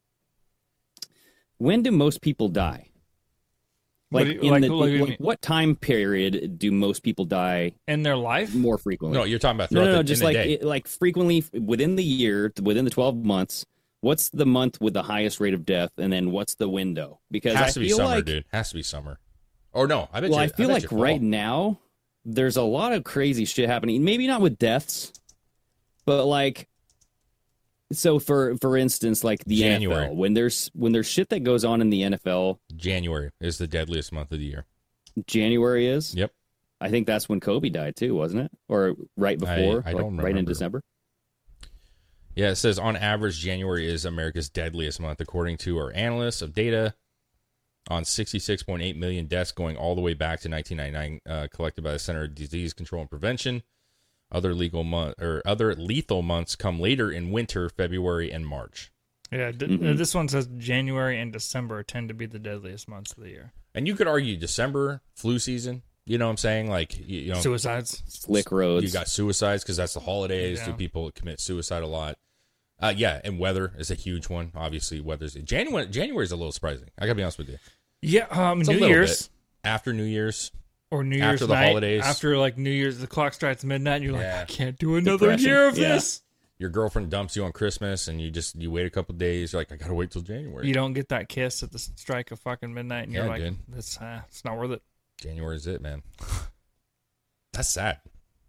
when do most people die? Like, what time period do most people die in their life more frequently? No, you're talking about throughout just in like the day. like frequently within the year, within the 12 months. What's the month with the highest rate of death, and then what's the window? Because has to be summer, like, dude. Has to be summer. Or no, I bet. Well, I feel like right now there's a lot of crazy shit happening. Maybe not with deaths, but like. So for instance, like the January. NFL, when there's shit that goes on in the NFL, January is the deadliest month of the year. January is? Yep. I think that's when Kobe died too, wasn't it? Or right before? I don't remember. Right in December? Yeah, it says on average January is America's deadliest month according to our analysts of data on 66.8 million deaths going all the way back to 1999 collected by the Center of Disease Control and Prevention. Other lethal months come later in winter, February, and March. Yeah, this one says January and December tend to be the deadliest months of the year. And you could argue December, flu season. You know what I'm saying? Like, suicides, slick roads. You got suicides because that's the holidays. Yeah. So people commit suicide a lot. And weather is a huge one. Obviously, January is a little surprising. I gotta be honest with you. Yeah, New Year's after New Year's. Or New Year's after the night, holidays. after like New Year's, the clock strikes midnight, and you're like, I can't do another year of this. Your girlfriend dumps you on Christmas, and you wait a couple days. You're like, I gotta wait till January. You don't get that kiss at the strike of fucking midnight, and you're like, dude. it's not worth it. January is it, man. That's sad.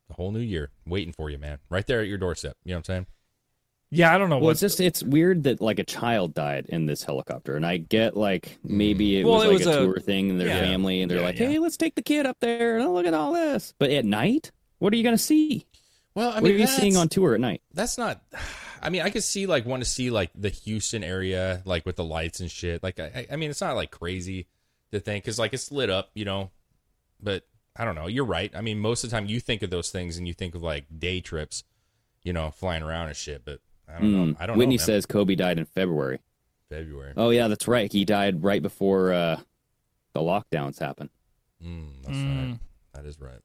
A whole new year waiting for you, man. Right there at your doorstep. You know what I'm saying? Yeah, I don't know. Well, it's weird that like a child died in this helicopter, and I get like maybe it was a tour thing in their family, and they're like, hey, let's take the kid up there and look at all this. But at night, what are you going to see? Well, I mean, what are you seeing on tour at night? That's not. I mean, I could see like want to see like the Houston area, like with the lights and shit. Like, I mean, it's not like crazy to think because like it's lit up, you know. But I don't know. You're right. I mean, most of the time you think of those things and you think of like day trips, you know, flying around and shit. But I don't know. I don't Whitney know, says Kobe died in February. Oh, yeah, that's right. He died right before the lockdowns happened. That's right. That is right.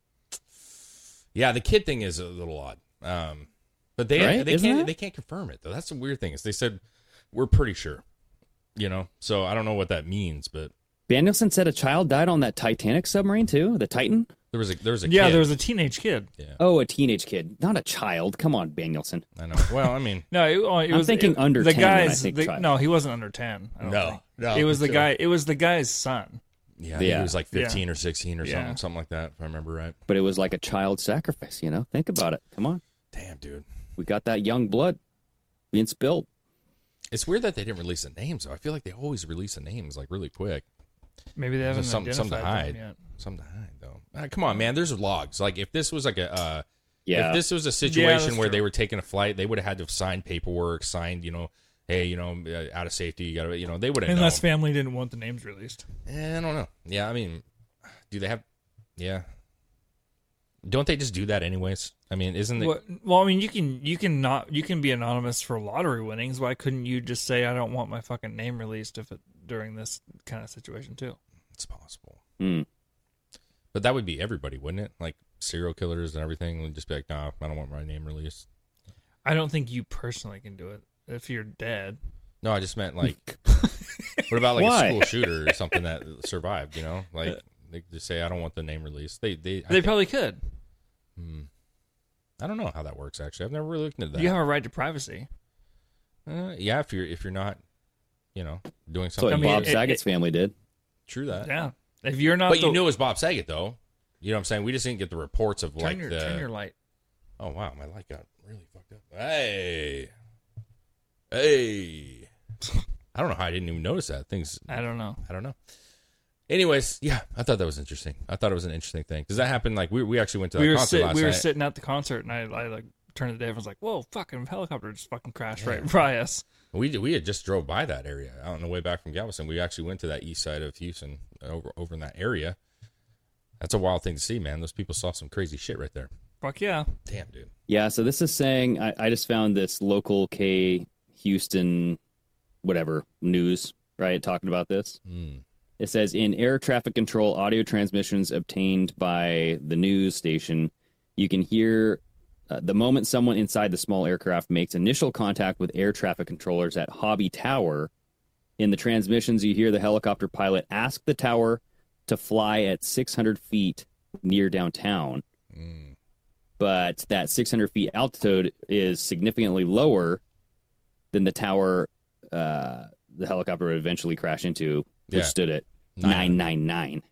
Yeah, the kid thing is a little odd. But they can't confirm it, though. That's the weird thing is they said, we're pretty sure, you know? So I don't know what that means, but. Danielson said a child died on that Titanic submarine, too? The Titan? There was a kid. Yeah, there was a teenage kid. Yeah. Oh, a teenage kid, not a child. Come on, Danielson. I know. Well, I mean, no, I'm thinking under 10. Guys, no, he wasn't under 10. No. It was the guy. It was the guy's son. Yeah, he was like 15 or 16 or something like that, if I remember right. But it was like a child sacrifice. You know, think about it. Come on. Damn, dude. We got that young blood being spilled. It's weird that they didn't release the names, though. I feel like they always release the names like really quick. Maybe they haven't some to hide. Yet. Something to hide, though. Come on, man. There's logs. Like if this was like if this was a situation where they were taking a flight, they would have had to have signed paperwork, signed, you know, hey, you know, out of safety, you got to, you know, they would have. Unless family didn't want the names released. I don't know. Yeah, I mean, do they have? Yeah. Don't they just do that anyways? I mean, isn't it? Well, I mean, you can be anonymous for lottery winnings. Why couldn't you just say I don't want my fucking name released during this kind of situation too? It's possible. But that would be everybody, wouldn't it? Like serial killers and everything would just be like, nah, I don't want my name released. I don't think you personally can do it if you're dead. No, I just meant like, what about like a school shooter or something that survived? You know, like they just say I don't want the name released. They probably could. I don't know how that works. Actually, I've never really looked into that. You have a right to privacy. Yeah, if you're not, you know, doing something. So Bob Saget's family did. True that. Yeah. If you're not, but you knew it was Bob Saget, though. You know what I'm saying? We just didn't get the reports of turn your light. Oh wow, my light got really fucked up. Hey. I don't know how I didn't even notice that. I don't know. Anyways, yeah, I thought that was interesting. I thought it was an interesting thing. Does that happen? Like we actually went to that concert last night. We were sitting at the concert, and I like turned to Dave and was like, "Whoa, fucking helicopter just fucking crashed right by us." We had just drove by that area on the way back from Galveston. We actually went to that east side of Houston, over in that area. That's a wild thing to see, man. Those people saw some crazy shit right there. Fuck yeah. Damn, dude. Yeah, so this is saying, I just found this local K Houston, whatever, news, right, talking about this. It says, in air traffic control audio transmissions obtained by the news station, you can hear the moment someone inside the small aircraft makes initial contact with air traffic controllers at Hobby Tower. In the transmissions, you hear the helicopter pilot ask the tower to fly at 600 feet near downtown. But that 600 feet altitude is significantly lower than the tower the helicopter would eventually crash into, which stood at 999.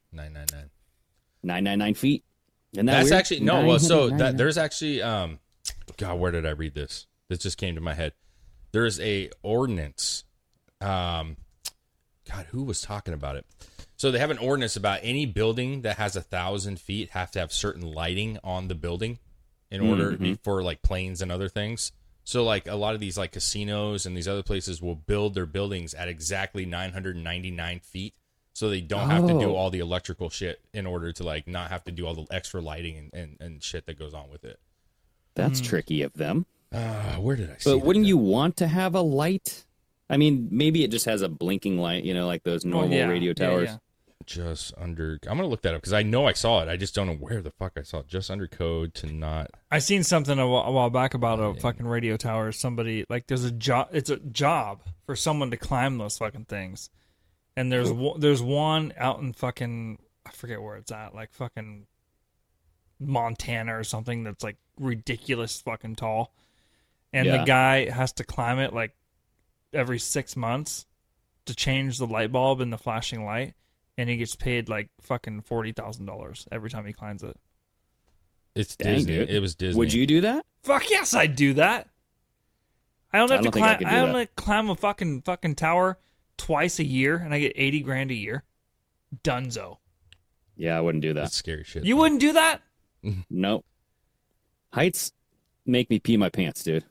999 feet. Isn't that That's weird? actually no. Well, so that there's actually God, where did I read this? This just came to my head. There is a ordinance. God, who was talking about it? So they have an ordinance about any building that has 1,000 feet have to have certain lighting on the building in order for like planes and other things. So like a lot of these like casinos and these other places will build their buildings at exactly 999 feet. So they don't have to do all the electrical shit in order to like not have to do all the extra lighting and shit that goes on with it. That's tricky of them. Where did I see But wouldn't you want to have a light? I mean, maybe it just has a blinking light, you know, like those normal radio towers. Yeah. Just under... I'm going to look that up because I know I saw it. I just don't know where the fuck I saw it. Just under code to not... I seen something a while back about a fucking radio tower. Somebody, like, there's a job... It's a job for someone to climb those fucking things. And there's one out in fucking... I forget where it's at. Like, fucking Montana or something that's, like, ridiculous fucking tall. And the guy has to climb it, like, every 6 months to change the light bulb in the flashing light. And he gets paid like fucking $40,000 every time he climbs it. It's Disney. Dude. It was Disney. Would you do that? Fuck yes, I'd do that. I don't have to climb. I don't have to climb a fucking tower twice a year, and I get $80,000 a year. Dunzo. Yeah, I wouldn't do that. That's scary shit. You wouldn't do that? Nope. Heights make me pee my pants, dude.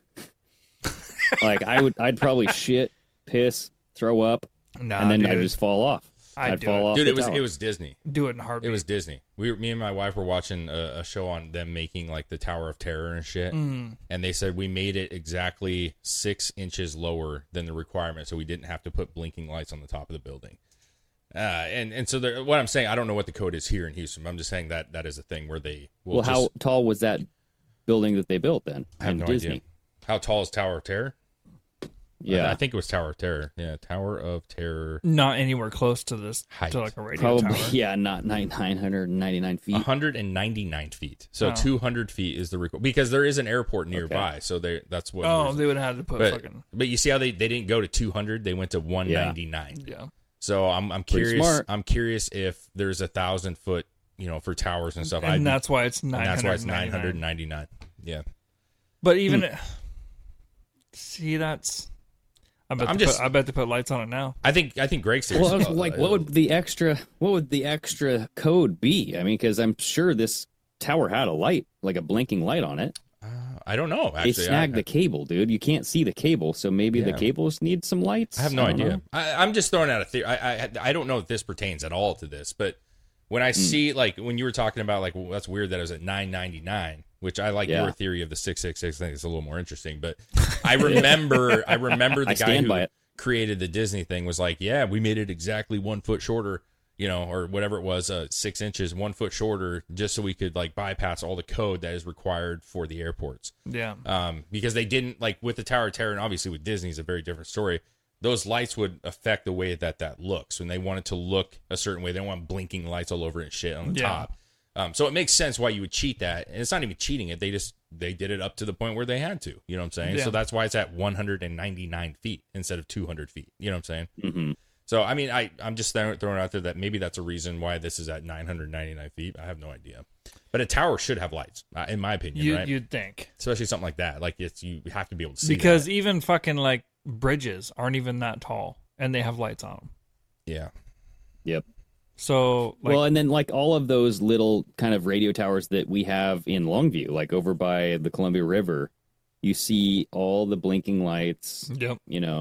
Like I'd probably shit, piss, throw up, and then I'd just fall off. I'd fall off. Dude, it was Disney. Do it in a heartbeat. It was Disney. Me and my wife were watching a show on them making like the Tower of Terror and shit, and they said we made it exactly 6 inches lower than the requirement, so we didn't have to put blinking lights on the top of the building. And so what I'm saying, I don't know what the code is here in Houston. But I'm just saying that is a thing where they will. Well, how tall was that building that they built then? I have no idea. How tall is Tower of Terror? Yeah, I think it was Tower of Terror. Yeah, Tower of Terror. Not anywhere close to this height. To like a radio tower. Yeah, not 999 feet. 199 feet. So 200 feet is the record because there is an airport nearby. Okay. So that's what. Oh, they would have had to put fucking. But you see how they didn't go to 200? They went to 199. Yeah. So I'm curious. Smart. I'm curious if there's 1,000 foot, for towers and stuff. And that's why it's 999. That's why it's 999. Yeah. But even see, that's. I bet they put lights on it now. I think Greg's serious. Well, like, what would the extra code be? I mean, because I'm sure this tower had a light, like a blinking light on it. I don't know. Actually, they snagged the cable, dude. You can't see the cable, so maybe the cables need some lights. I have no idea. I'm just throwing out a theory. I don't know if this pertains at all to this, but when I see like when you were talking about like that's weird that it was at 999. Which I like your theory of the 666 thing. It's a little more interesting, but I remember the guy who created the Disney thing was like, yeah, we made it exactly 1 foot shorter, or whatever it was, 6 inches, 1 foot shorter, just so we could like bypass all the code that is required for the airports. Yeah. Because they didn't like with the Tower of Terror, and obviously with Disney is a very different story. Those lights would affect the way that looks when they want it to look a certain way. They don't want blinking lights all over it and shit on the top. So it makes sense why you would cheat that. And it's not even cheating it. They did it up to the point where they had to. You know what I'm saying? Yeah. So that's why it's at 199 feet instead of 200 feet. You know what I'm saying? Mm-hmm. So, I mean, I'm just throwing out there that maybe that's a reason why this is at 999 feet. I have no idea. But a tower should have lights, in my opinion, right? You'd think. Especially something like that. Like, you have to be able to see because that. Even fucking, like, bridges aren't even that tall, and they have lights on them. Yeah. Yep. So, well, and then like all of those little kind of radio towers that we have in Longview, like over by the Columbia River, you see all the blinking lights. Yep.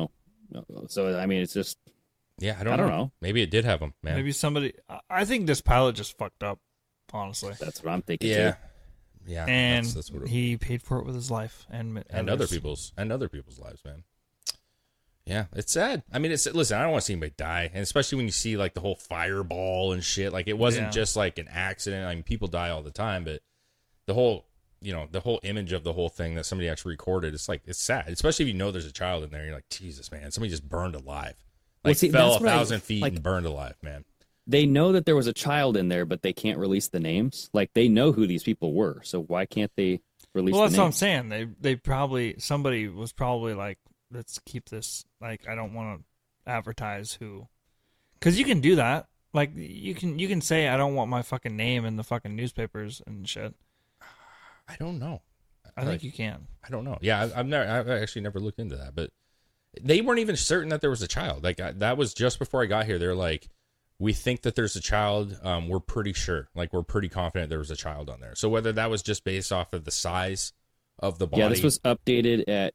So I mean, it's just. Yeah, I don't know. Maybe it did have them, man. Maybe somebody. I think this pilot just fucked up. Honestly, that's what I'm thinking. Yeah. Too. Yeah. And that's what he paid for it with his life and other people's lives, man. Yeah, it's sad. I mean, listen, I don't want to see anybody die, and especially when you see like the whole fireball and shit. Like it wasn't just like an accident. I mean, people die all the time, but the whole image of the whole thing that somebody actually recorded, it's sad. Especially if you know there's a child in there. You're like, Jesus, man, somebody just burned alive. Like fell 1,000 feet and burned alive, man. They know that there was a child in there, but they can't release the names. Like they know who these people were, so why can't they release? Well, the that's names? what I'm saying. They probably somebody was probably like, let's keep this. Like, I don't want to advertise who, because you can do that. Like, you can say I don't want my fucking name in the fucking newspapers and shit. I don't know. I think you can. I don't know. Yeah, I've actually never looked into that, but they weren't even certain that there was a child. Like that was just before I got here. They're like, we think that there's a child. We're pretty sure. Like we're pretty confident there was a child on there. So whether that was just based off of the size of the body. Yeah, this was updated at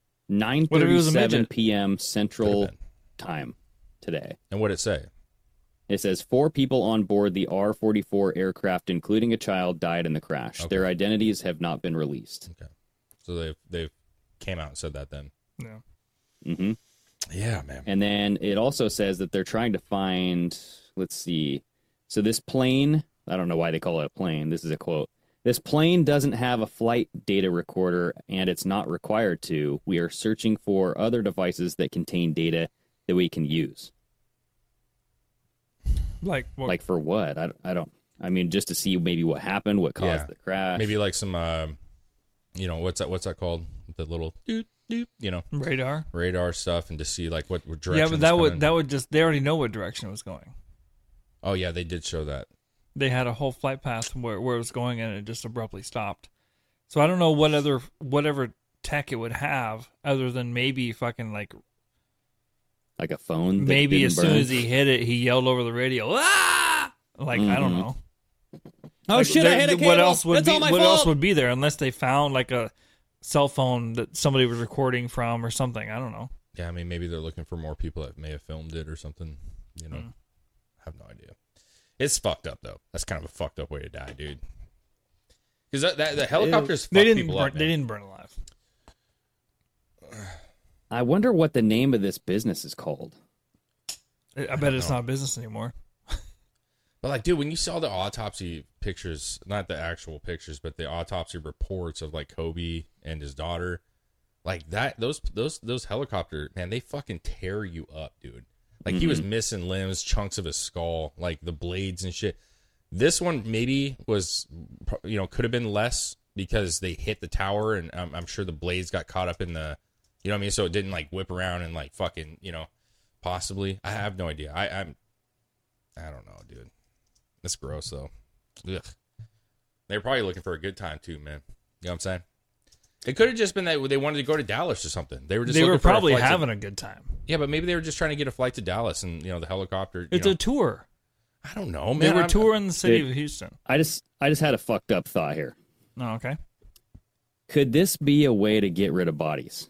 9:37 p.m. Central Time today. And what did it say? It says 4 people on board the R-44 aircraft, including a child, died in the crash. Okay. Their identities have not been released. Okay, so they've came out and said that then. Yeah. Mm-hmm. Yeah, man. And then it also says that they're trying to find. Let's see. So this plane, I don't know why they call it a plane. This is a quote. This plane doesn't have a flight data recorder, and it's not required to. We are searching for other devices that contain data that we can use. Like what? Like for what? I don't. I mean, just to see maybe what happened, what caused the crash. Maybe like some, what's that called? The little doot, radar stuff, and to see like what direction. Yeah, but that would just they already know what direction it was going. Oh yeah, they did show that. They had a whole flight path where it was going, and it just abruptly stopped. So I don't know whatever tech it would have, other than maybe fucking like a phone. Maybe as soon as he hit it, he yelled over the radio, "Ah!" Like I don't know. Oh like, shit! I hit a cable. What else would be there unless they found like a cell phone that somebody was recording from or something? I don't know. Yeah, I mean, maybe they're looking for more people that may have filmed it or something. You know, I have no idea. It's fucked up though. That's kind of a fucked up way to die, dude. Because the helicopters fuck people up. They didn't burn alive. I wonder what the name of this business is called. I bet it's not a business anymore. But like, dude, when you saw the autopsy pictures, not the actual pictures, but the autopsy reports of like Kobe and his daughter, like that, those helicopter, man, they fucking tear you up, dude. Like he was missing limbs, chunks of his skull, like the blades and shit. This one maybe was, could have been less because they hit the tower, and I'm sure the blades got caught up in the, you know what I mean? So it didn't like whip around and like fucking, possibly. I have no idea. I don't know, dude. That's gross though. Ugh. They were probably looking for a good time too, man. You know what I'm saying? It could have just been that they wanted to go to Dallas or something. They were probably having a good time. Yeah, but maybe they were just trying to get a flight to Dallas, and the helicopter. It's a tour. I don't know, man. They were touring the city of Houston. I just had a fucked up thought here. Oh, okay. Could this be a way to get rid of bodies?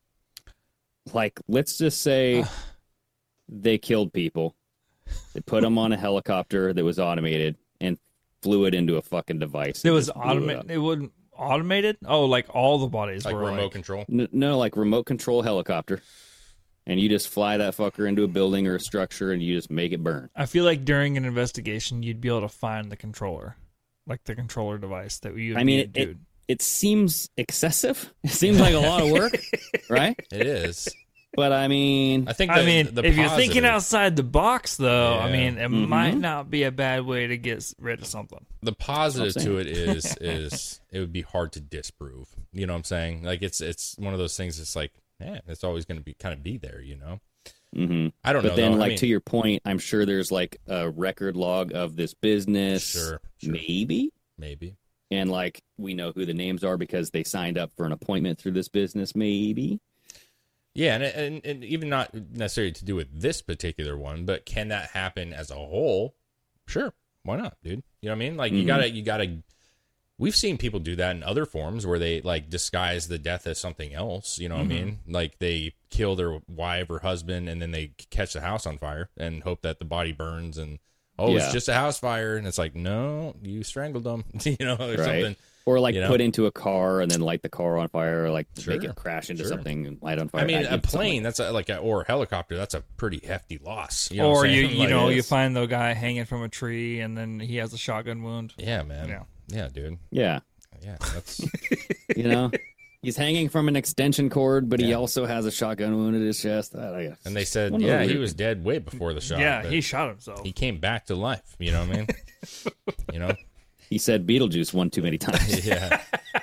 Like, let's just say they killed people. They put them on a helicopter that was automated and flew it into a fucking device. It was automated. It wasn't automated. Oh, like all the bodies like were remote control. No, like remote control helicopter, and you just fly that fucker into a building or a structure, and you just make it burn. I feel like during an investigation, you'd be able to find the controller, like the controller device that you. I mean, it seems excessive. It seems like a lot of work, right? It is. But I mean, the if you're thinking outside the box, though, yeah. I mean, it might not be a bad way to get rid of something. The positive to it is it would be hard to disprove. You know what I'm saying? Like it's one of those things. It's like, it's always going to be there. I don't know. But then, to your point, I'm sure there's like a record log of this business. Sure. Maybe. And like we know who the names are because they signed up for an appointment through this business. Maybe. Yeah, and even not necessarily to do with this particular one, but can that happen as a whole? Sure, why not, dude? You know what I mean? Like you gotta. We've seen people do that in other forms where they like disguise the death as something else. You know what I mean? Like they kill their wife or husband and then they catch the house on fire and hope that the body burns and it's just a house fire, and it's like no, you strangled them, or something. Or like put into a car and then light the car on fire, or like make it crash into something and light on fire. I mean, a plane or a helicopter, that's a pretty hefty loss. Or you find the guy hanging from a tree and then he has a shotgun wound. Yeah, man. Yeah, dude. Yeah. That's he's hanging from an extension cord, but he also has a shotgun wound in his chest. And they said, he was dead way before the shot. Yeah, he shot himself. He came back to life. You know what I mean? He said Beetlejuice one too many times. Yeah.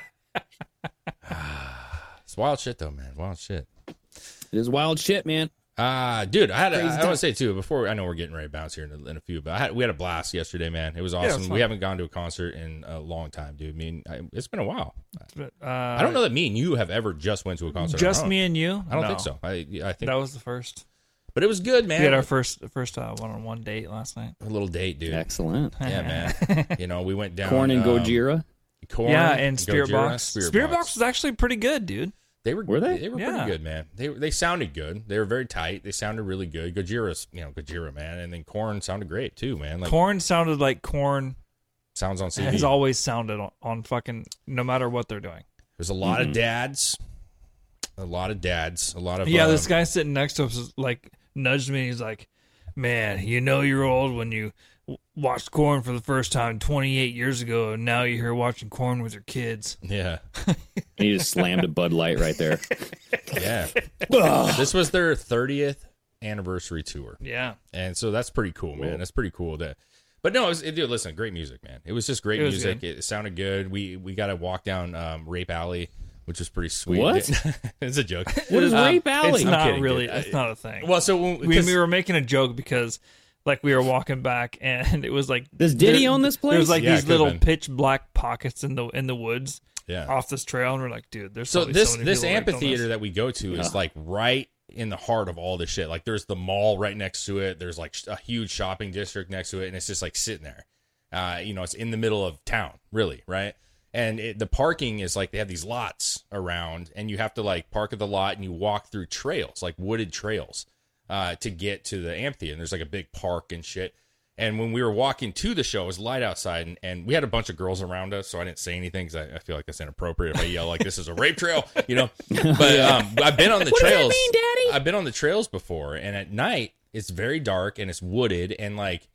It's wild shit, though, man. Wild shit. It is wild shit, man. Dude, I want to say, too, before I know we're getting ready to bounce here in a few, but we had a blast yesterday, man. It was awesome. Yeah, we haven't gone to a concert in a long time, dude. I mean, it's been a while. I don't know that me and you have ever just went to a concert. Just me and you? I don't think so. I think that was the first. But it was good, man. We had our first one-on-one date last night. A little date, dude. Excellent. Yeah, man. We went down. Korn and Gojira. And Spirit Box. Spirit Box was actually pretty good, dude. Were they? They were pretty good, man. They sounded good. They were very tight. They sounded really good. Gojira's, Gojira, man. And then Korn sounded great, too, man. Like, Korn sounded like Korn sounds on CD. Has always sounded on fucking, no matter what they're doing. There's a lot of dads. A lot of this guy sitting next to us like nudged me. He's like, man, you're old when you watched Korn for the first time 28 years ago, and now you're here watching Korn with your kids. Yeah. And you just slammed a Bud Light right there. Yeah. This was their 30th anniversary tour. Yeah. And so that's pretty cool, man. That's pretty cool. But no, dude, listen, great music, man. It was just great music. It sounded good. We got to walk down Rape Alley, which was pretty sweet. What? It's a joke. What is Rape Alley? It's not really. It's not a thing. Well, so we were making a joke because Like we were walking back, and it was like, does Diddy own this place? There's like these little pitch black pockets in the woods, off this trail, and we're like, dude, there's so this amphitheater that we go to is like right in the heart of all this shit. Like there's the mall right next to it. There's like a huge shopping district next to it, and it's just like sitting there. It's in the middle of town, really, right? And the parking is like they have these lots around, and you have to like park at the lot, and you walk through trails, like wooded trails. To get to the amphitheater, and there's like a big park and shit. And when we were walking to the show, it was light outside, and we had a bunch of girls around us, so I didn't say anything because I feel like that's inappropriate if I yell like this is a rape trail, But I've been on the trails. What does that mean, Daddy? I've been on the trails before, and at night it's very dark and it's wooded, and like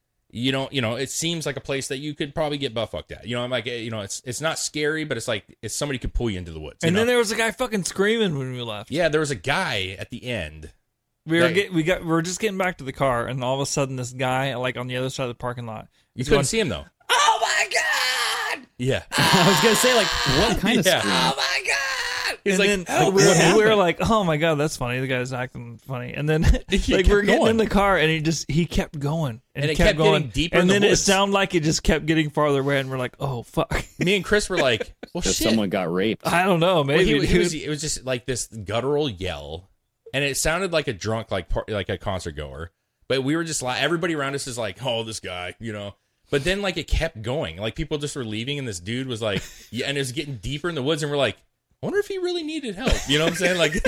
it seems like a place that you could probably get butt fucked at. I'm like, it's not scary, but it's like it's somebody could pull you into the woods. And then there was a guy fucking screaming when we left. Yeah, there was a guy at the end. We were just getting back to the car, and all of a sudden, this guy, like on the other side of the parking lot, you couldn't see him though. Oh my god! Yeah, I was gonna say like, what kind of scream? Oh my god! He's and like, we were like, oh my god, that's funny. The guy's acting funny, and then like we're getting in the car, and he kept going, and it kept going getting deeper. And then it sounded like it just kept getting farther away, and we're like, oh fuck. Me and Chris were like, well, shit. Someone got raped. I don't know, maybe it was just like this guttural yell. And it sounded like a drunk, like a concert goer. But we were just like, everybody around us is like, oh, this guy, But then, like, it kept going. Like, people just were leaving, and this dude was like, and it was getting deeper in the woods, and we're like, I wonder if he really needed help. You know what I'm saying? Like,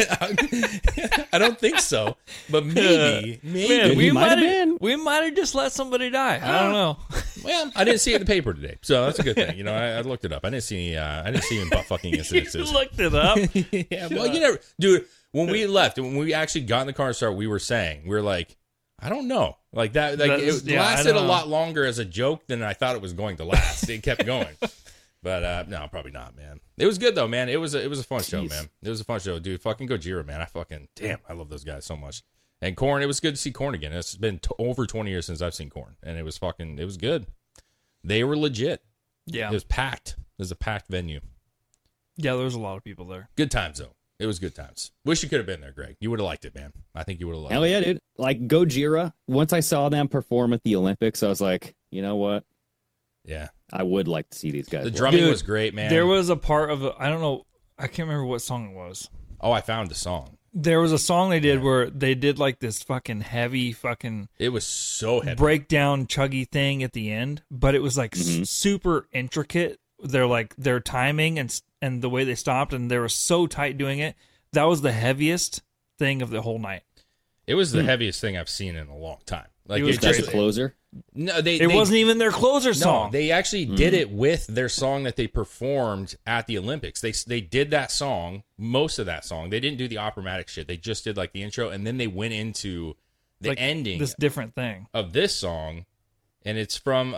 I don't think so. But maybe. Man, we might have just let somebody die. I don't know. Well, I didn't see it in the paper today, so that's a good thing. I looked it up. I didn't see any butt fucking incidences. You looked it up? Yeah. Well, dude. When we left, when we actually got in the car and started, we were like, I don't know. Like that, like it lasted a lot longer as a joke than I thought it was going to last. It kept going. But no, probably not, man. It was good though, man. It was a fun show, man. It was a fun show, dude. Fucking Gojira, man. I love those guys so much. And Korn, it was good to see Korn again. It's been over 20 years since I've seen Korn, and it was good. They were legit. Yeah. It was packed. It was a packed venue. Yeah, there was a lot of people there. Good times though. It was good times. Wish you could have been there, Greg. You would have liked it, man. I think you would have liked it. Hell yeah, dude. Like Gojira, once I saw them perform at the Olympics, I was like, you know what? Yeah. I would like to see these guys. The drumming was great, man. There was a part of I don't know, I can't remember what song it was. Oh, I found the song. There was a song they did where they did like this fucking heavy fucking... It was so heavy. Breakdown chuggy thing at the end, but it was like super intricate. Their timing and the way they stopped, and they were so tight doing it. That was the heaviest thing of the whole night. It was the heaviest thing I've seen in a long time. Like it was just a closer. No, it wasn't even their closer song. No, they actually did it with their song that they performed at the Olympics. They did that song, most of that song. They didn't do the operatic shit. They just did like the intro, and then they went into the ending, this different thing of this song, and it's from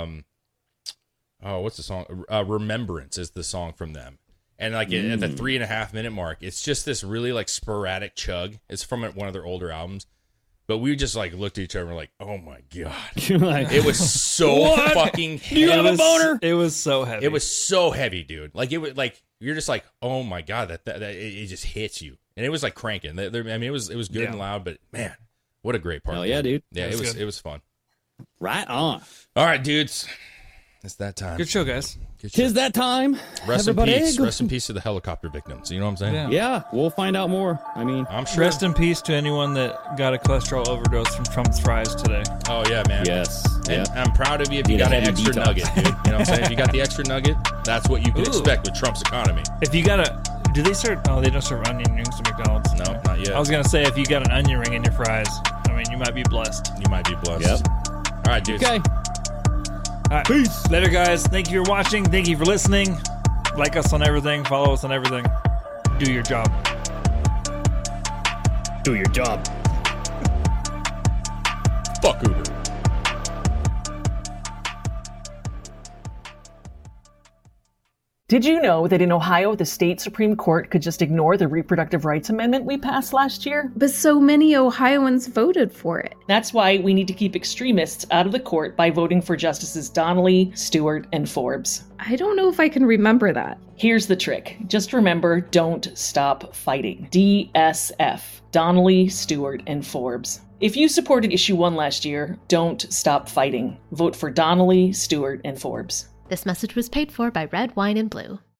what's the song? Remembrance is the song from them. And like at the 3.5 minute mark, it's just this really like sporadic chug. It's from one of their older albums. But we just like looked at each other and were like, oh my God. It was so fucking heavy. You have a boner? It was so heavy. It was so heavy, dude. Like it was like, you're just like, oh my God, that it just hits you. And it was like cranking. I mean, it was good and loud, but man, what a great part. Hell yeah, dude. Yeah, it was fun. Right on. All right, dudes. It's that time. Good show, guys. Tis that time. Rest in peace. Rest in peace to the helicopter victims. You know what I'm saying? Yeah, we'll find out more. I mean, I'm sure. Rest in peace to anyone that got a cholesterol overdose from Trump's fries today. Oh, yeah, man. Yes. And I'm proud of you if you got an extra nugget, dude. You know what I'm saying? If you got the extra nugget, that's what you can expect with Trump's economy. If you got do they serve, they don't serve onion rings at McDonald's. No, not yet. I was going to say, if you got an onion ring in your fries, I mean, you might be blessed. You might be blessed. Yep. All right, dudes. Okay. All right. Peace. Later, guys. Thank you for watching. Thank you for listening. Like us on everything. Follow us on everything. Do your job. Do your job. Fuck Uber. Did you know that in Ohio, the state Supreme Court could just ignore the reproductive rights amendment we passed last year? But so many Ohioans voted for it. That's why we need to keep extremists out of the court by voting for Justices Donnelly, Stewart, and Forbes. I don't know if I can remember that. Here's the trick. Just remember, don't stop fighting. DSF. Donnelly, Stewart, and Forbes. If you supported issue 1 last year, don't stop fighting. Vote for Donnelly, Stewart, and Forbes. This message was paid for by Red, Wine, and Blue.